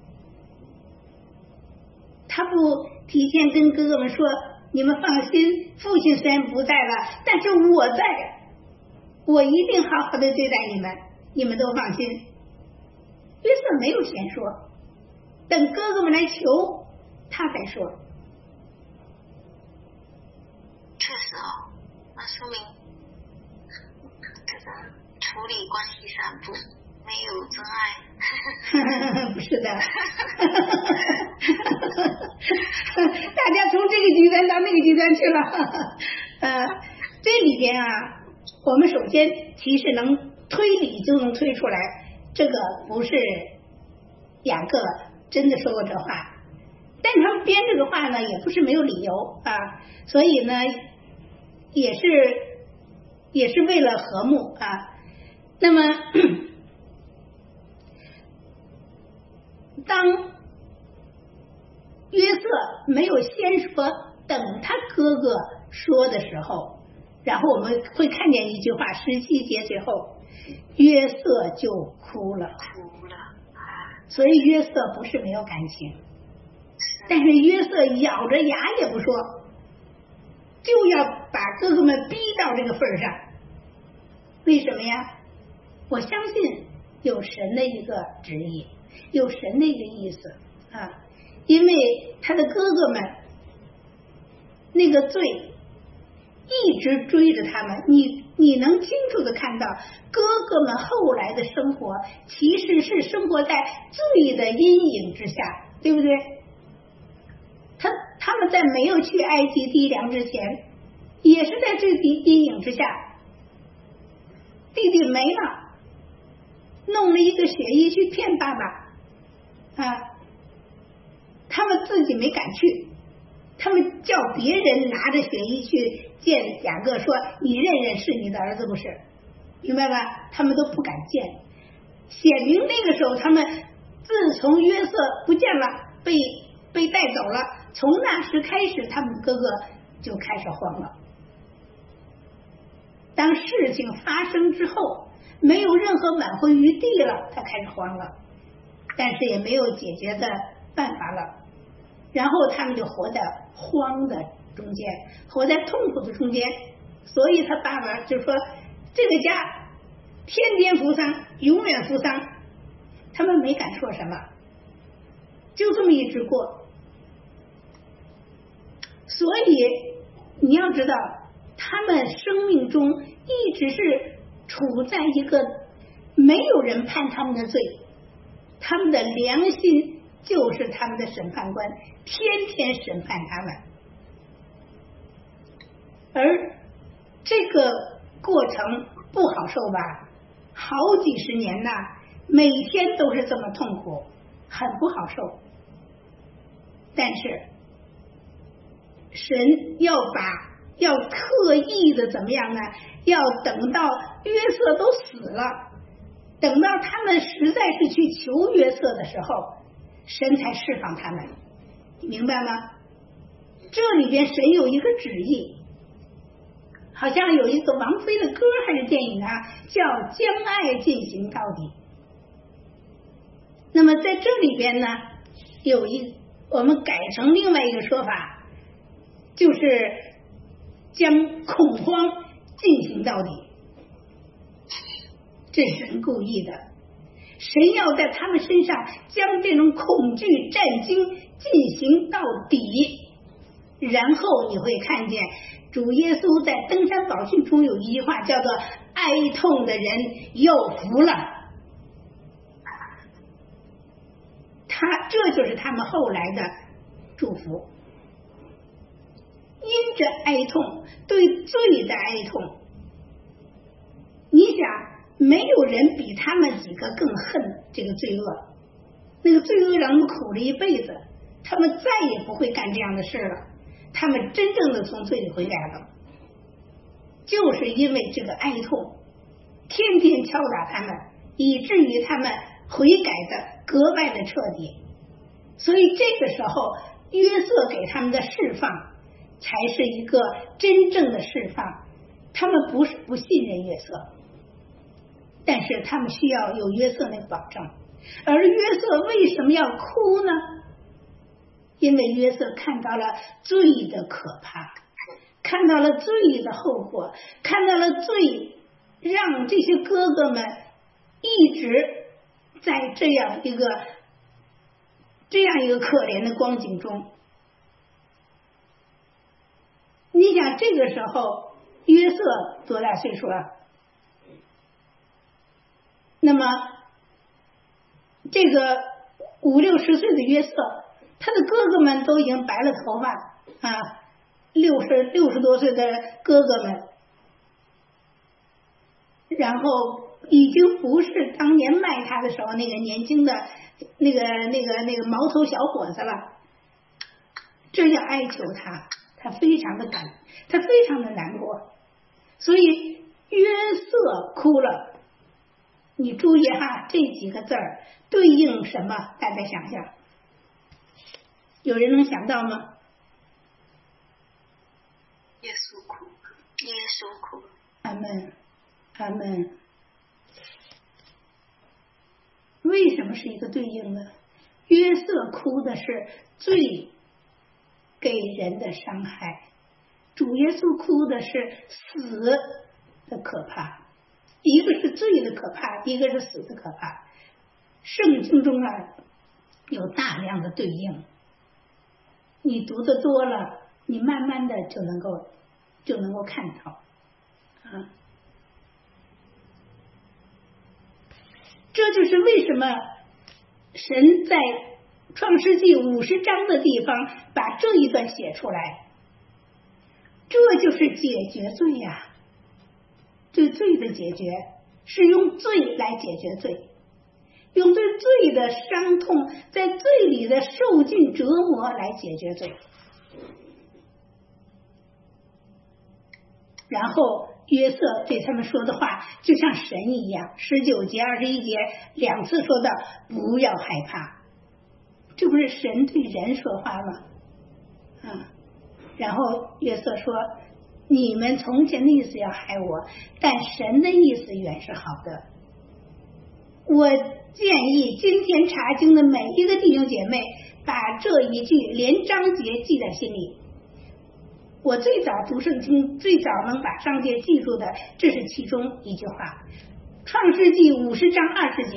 他不提前跟哥哥们说，你们放心，父亲虽然不在了，但是我在，我一定好好的对待你们，你们都放心。约瑟没有先说，等哥哥们来求他才说。 确实哦，那说明这个处理关系上不没有真爱。 不是的。大家从这个极端到那个极端去了。呃，这里边啊，我们首先其实能推理就能推出来，这个不是雅各真的说过这话，但他们编这个话呢，也不是没有理由啊，所以呢，也是也是为了和睦啊。那么，当约瑟没有先说，等他哥哥说的时候，然后我们会看见一句话，十七节最后，约瑟就哭了， 哭了。 所以约瑟不是没有感情，但是约瑟咬着牙也不说，就要把哥哥们逼到这个份上。为什么呀？我相信有神的一个旨意，有神的一个意思啊，因为他的哥哥们那个罪一直追着他们，你你能清楚的看到哥哥们后来的生活其实是生活在罪的阴影之下，对不对？他他们在没有去埃及地粮之前也是在这阴影之下，弟弟没了，弄了一个血衣去骗爸爸啊，他们自己没敢去，他们叫别人拿着血衣去见雅各，说你认认是你的儿子不是，明白吧？他们都不敢见，显明那个时候他们自从约瑟不见了，被被带走了， 从那时开始，他们哥哥就开始慌了。当事情发生之后，没有任何挽回余地了，他开始慌了，但是也没有解决的办法了。然后他们就活在慌的中间，活在痛苦的中间。所以他爸爸就说，这个家天天扶桑，永远扶桑。他们没敢说什么，就这么一直过。所以你要知道，他们生命中一直是处在一个没有人判他们的罪，他们的良心就是他们的审判官，天天审判他们。而这个过程不好受吧，好几十年呐，每天都是这么痛苦，很不好受。但是神要把要特意的怎么样呢？要等到约瑟都死了，等到他们实在是去求约瑟的时候，神才释放他们，明白吗？这里边神有一个旨意，好像有一个王菲的歌还是电影啊，叫将爱进行到底。那么在这里边呢，有一我们改成另外一个说法，就是将恐慌进行到底。这是神故意的，神要在他们身上将这种恐惧战惊进行到底。然后你会看见主耶稣在登山宝训中有一句话叫做哀痛的人有福了，他这就是他们后来的祝福。因着哀痛，对罪的哀痛，你想没有人比他们几个更恨这个罪恶，那个罪恶让他们苦了一辈子，他们再也不会干这样的事了，他们真正的从罪里回来了，就是因为这个哀痛天天敲打他们，以至于他们悔改的格外的彻底。所以这个时候约瑟给他们的释放才是一个真正的释放。他们不是不信任约瑟，但是他们需要有约瑟那个保证。而约瑟为什么要哭呢？因为约瑟看到了罪的可怕，看到了罪的后果，看到了罪让这些哥哥们一直在这样一个这样一个可怜的光景中。你想这个时候约瑟多大岁数啊？那么这个五六十岁的约瑟，他的哥哥们都已经白了头发啊，六十六十多岁的哥哥们，然后已经不是当年卖他的时候那个年轻的那个那个那个毛头小伙子了，这样哀求他，他非常的感，他非常的难过，所以约瑟哭了。你注意哈，这几个字儿对应什么？大家想想，有人能想到吗？ 耶稣哭， 耶稣哭。 阿门，阿门。为什么是一个对应呢？约瑟哭的是罪给人的伤害，主耶稣哭的是死的可怕。一个是罪的可怕，一个是死的可怕。圣经中啊有大量的对应，你读的多了，你慢慢的就能够就能够看到啊。这就是为什么神在创世纪五十章的地方把这一段写出来，这就是解决罪呀、啊。对罪的解决是用罪来解决罪，用对罪的伤痛，在罪里的受尽折磨来解决罪。然后约瑟对他们说的话就像神一样，十九节二十一节两次说到不要害怕，这不是神对人说话吗？ 啊。然后约瑟说，你们从前的意思要害我，但神的意思原是好的。我建议今天查经的每一个弟兄姐妹把这一句连章节记在心里。我最早读圣经，最早能把章节记住的，这是其中一句话。创世纪五十章二十节，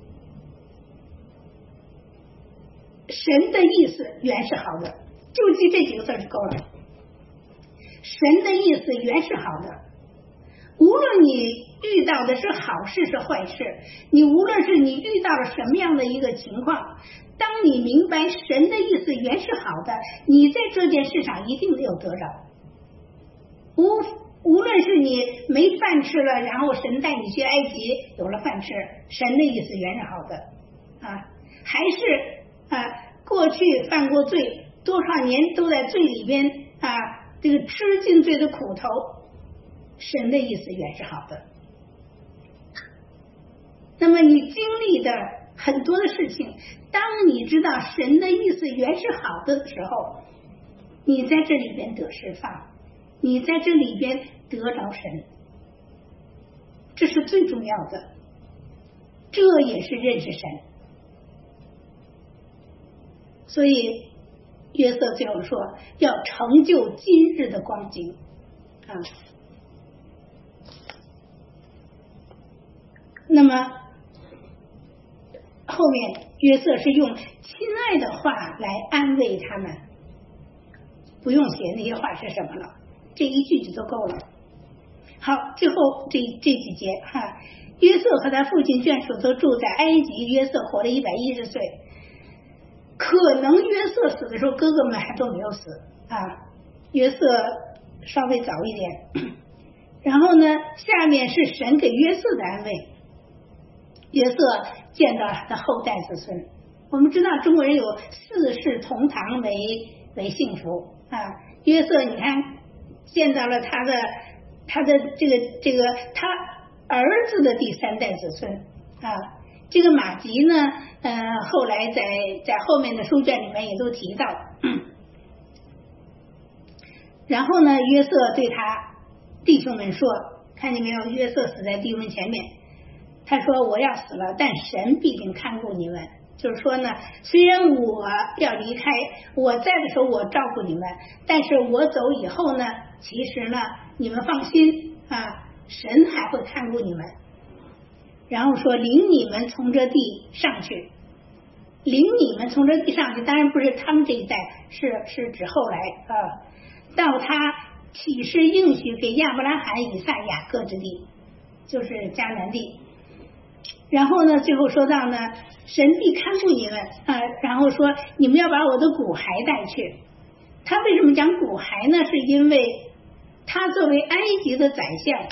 神的意思原是好的，就记这几个字就够了。神的意思原是好的，无论你遇到的是好事是坏事，你无论是你遇到了什么样的一个情况，当你明白神的意思原是好的，你在这件事上一定没有得着。无无论是你没饭吃了，然后神带你去埃及有了饭吃，神的意思原是好的啊，还是啊过去犯过罪，多少年都在罪里边啊，这个吃尽罪的苦头，神的意思原是好的。那么你经历的很多的事情，当你知道神的意思原是好的时候，你在这里边得释放，你在这里边得着神，这是最重要的，这也是认识神。所以约瑟最后说要成就今日的光景啊。那么后面约瑟是用亲爱的话来安慰他们，不用写那些话是什么了，这一句就都够了。好，最后这这几节哈，约瑟和他父亲眷属都住在埃及，约瑟活了一百一十岁，可能约瑟死的时候哥哥们还都没有死啊，约瑟稍微早一点。然后呢，下面是神给约瑟的安慰。约瑟见到他的后代子孙，我们知道中国人有四世同堂为为幸福啊。约瑟你看见到了他的他的这个这个他儿子的第三代子孙啊。这个马吉呢，呃，后来在在后面的书卷里面也都提到。嗯、然后呢，约瑟对他弟兄们说，看见没有？约瑟死在弟兄们前面。他说我要死了，但神必定看顾你们。就是说呢，虽然我要离开，我在的时候我照顾你们，但是我走以后呢，其实呢你们放心啊，神还会看顾你们。然后说领你们从这地上去，领你们从这地上去，当然不是他们这一代，是是指后来啊，到他启示应许给亚伯拉罕、以撒、雅各之地，就是迦南地。然后呢，最后说到呢，神必看顾你们啊，然后说你们要把我的骨骸带去。他为什么讲骨骸呢？是因为他作为埃及的宰相，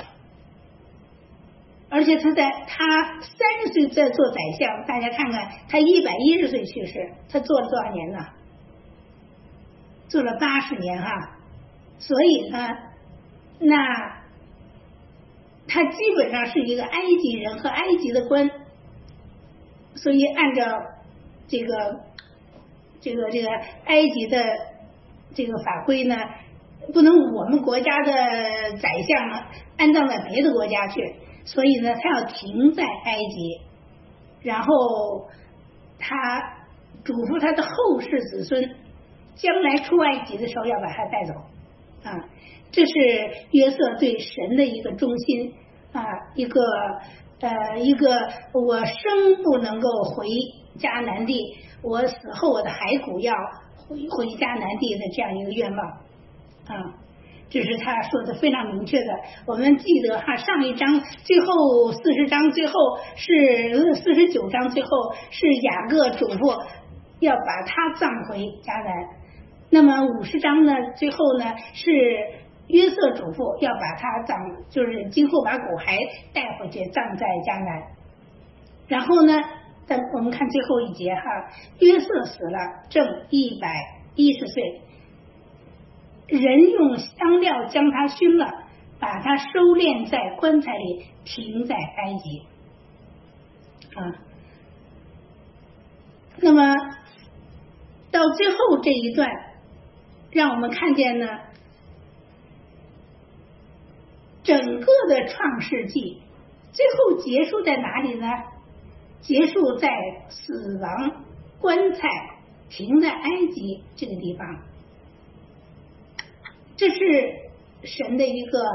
而且他在他三十岁在做宰相，大家看看他一百一十岁去世，他做了多少年呢？做了八十年哈。所以呢，那他基本上是一个埃及人和埃及的官，所以按照这个这个这个埃及的这个法规呢，不能我们国家的宰相安葬在别的国家去，所以呢，他要停在埃及，然后他嘱咐他的后世子孙，将来出埃及的时候要把他带走啊。这是约瑟对神的一个忠心啊，一个呃一个我生不能够回迦南地，我死后我的骸骨要回回迦南地的这样一个愿望啊，这是他说的非常明确的。我们记得哈，上一章最后四十章最后是四十九章最后是雅各嘱咐要把他葬回迦南，那么五十章呢最后呢是约瑟嘱咐要把他葬，就是今后把骨骸带回去葬在迦南。然后呢，但我们看最后一节哈，约瑟死了，正一百一十岁，人用香料将他熏了，把他收敛在棺材里，停在埃及啊。那么到最后这一段让我们看见呢，整个的创世纪最后结束在哪里呢？结束在死亡棺材停在埃及这个地方。这是神的一个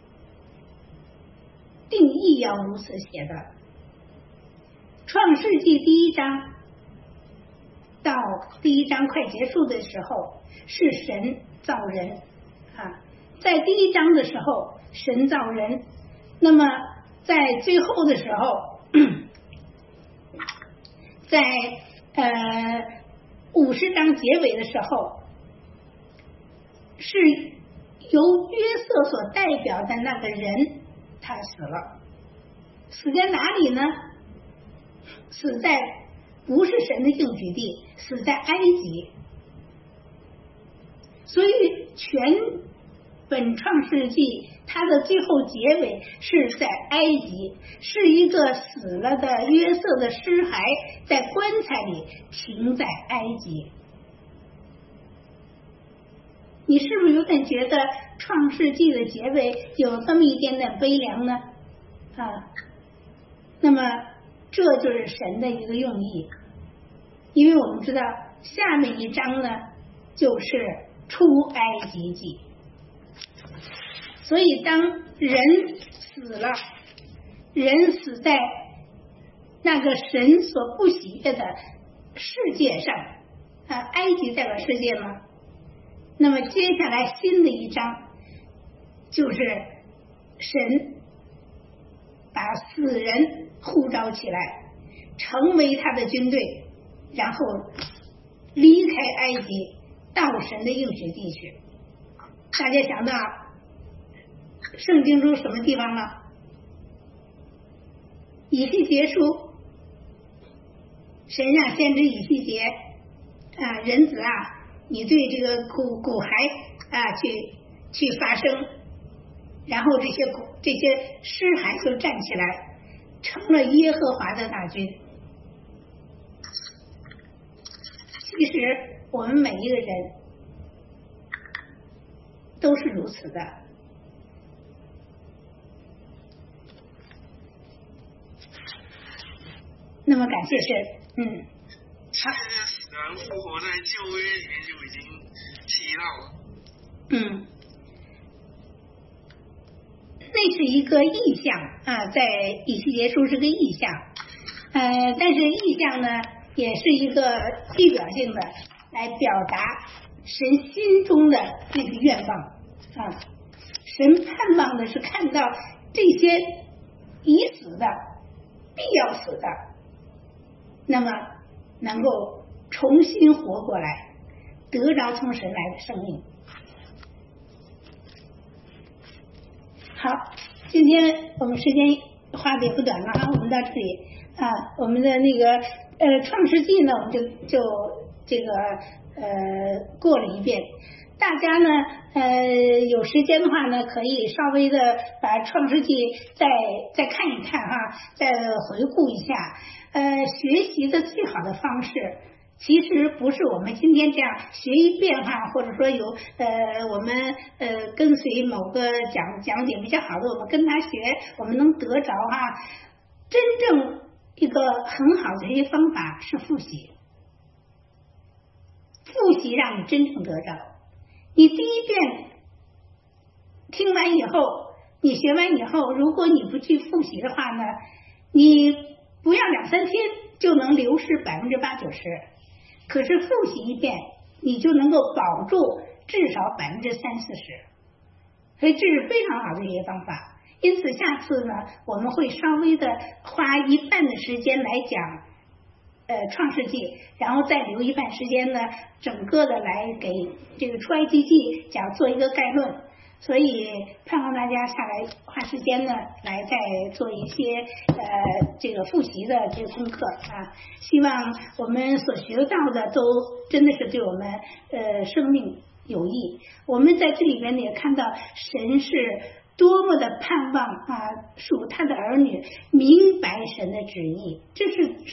定义，要如此写的。创世纪第一章到第一章快结束的时候，是神造人啊，在第一章的时候神造人，那么在最后的时候，在呃五十章结尾的时候，是由约瑟所代表的那个人他死了，死在哪里呢？死在不是神的应许地，死在埃及。所以全本创世纪它的最后结尾是在埃及，是一个死了的约瑟的尸骸在棺材里停在埃及。你是不是有点觉得创世纪的结尾有这么一点点悲凉呢？啊，那么这就是神的一个用意，因为我们知道下面一章呢就是出埃及记，所以当人死了，人死在那个神所不喜悦的世界上啊，埃及代表世界吗？那么接下来新的一章就是神把死人呼召起来，成为他的军队，然后离开埃及到神的应许地去。大家想到圣经中什么地方呢？以西结书，神让先知以西结啊，人子啊，你对这个骨骨骸啊去去发声，然后这些骨这些尸骸就站起来，成了耶和华的大军。其实我们每一个人都是如此的。那么感谢神，嗯。 他这个死人复活在旧约里面就已经提到了。 嗯。那是一个意象啊，在以西结书是个意象，呃，但是意象呢，也是一个代表性的，来表达神心中的那个愿望啊。神盼望的是看到这些已死的、必要死的，那么能够重新活过来，得着从神来的生命。好，今天我们时间花的也不短了啊，我们到这里啊，我们的那个呃创世纪呢，我们就就这个呃过了一遍。大家呢呃有时间的话呢，可以稍微的把创世纪再再看一看哈，再回顾一下。呃，学习的最好的方式，其实不是我们今天这样学一遍哈，或者说有呃我们呃跟随某个讲讲解比较好的，我们跟他学，我们能得着哈。真正一个很好的一些方法是复习，复习让你真正得着。你第一遍听完以后，你学完以后，如果你不去复习的话呢，你不要两三天就能流失百分之八九十，可是复习一遍，你就能够保住至少百分之三四十，所以这是非常好的一些方法。因此，下次呢，我们会稍微的花一半的时间来讲呃创世纪，然后再留一半时间呢，整个的来给这个出埃及记讲做一个概论。所以盼望大家下来花时间呢，来再做一些呃这个复习的这个功课啊。希望我们所学到的都真的是对我们呃生命有益。我们在这里边也看到神是多么的盼望啊，属他的儿女明白神的旨意，这是神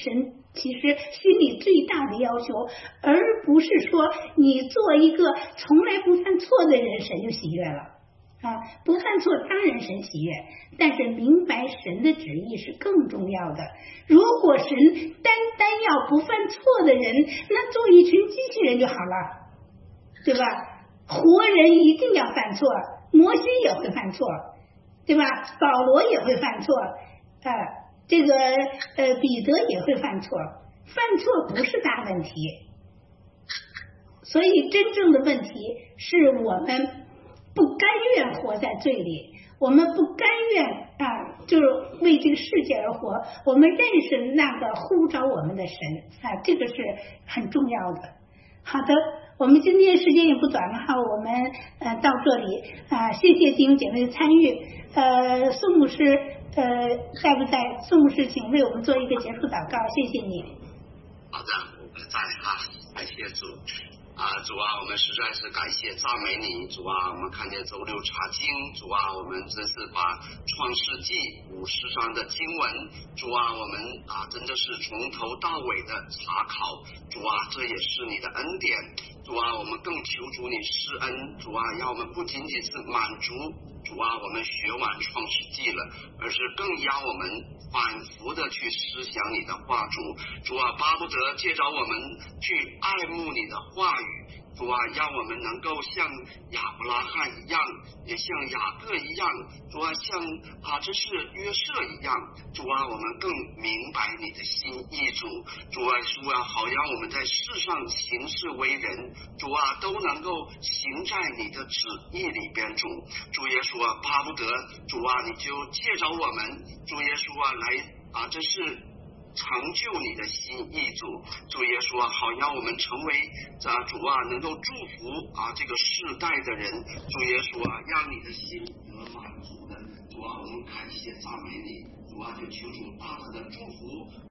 其实心里最大的要求，而不是说你做一个从来不犯错的人，神就喜悦了啊！不犯错当然神喜悦，但是明白神的旨意是更重要的。如果神单单要不犯错的人，那做一群机器人就好了，对吧？活人一定要犯错，摩西也会犯错，对吧？保罗也会犯错，啊，这个呃彼得也会犯错，犯错不是大问题。所以真正的问题是我们不甘愿活在罪里，我们不甘愿啊，就是为这个世界而活。我们认识那个呼召我们的神啊，这个是很重要的。好的，我们今天时间也不短了哈，我们呃到这里啊，谢谢弟兄姐妹的参与。呃，宋牧师呃在不在？宋牧师，请为我们做一个结束祷告，谢谢你。 好的，我在哈，感谢主。啊，主啊，我们实在是感谢赞美你，主啊，我们看见周六查经，主啊，我们真是把创世纪五十章的经文，主啊，我们啊真的是从头到尾的查考，主啊，这也是你的恩典，主啊，我们更求主你施恩，主啊，让我们不仅仅是满足，主啊，我们学完创世纪了，而是更让我们反复的去思想你的话，主主啊，巴不得借着我们去爱慕你的话语，主啊，让我们能够像亚伯拉罕一样，也像雅各一样，主啊，像啊这是约瑟一样，主啊，我们更明白你的心意，主主啊，主啊，好让我们在世上行事为人，主啊，都能够行在你的旨意里边，主主耶稣啊，巴不得主啊，你就借着我们，主耶稣啊，来啊，这是成就你的心意，主主耶稣啊，好让我们成为啊主啊，能够祝福啊这个世代的人，主耶稣啊，让你的心得满足的，主啊，我们感谢赞美你，主啊，就求主大大的祝福。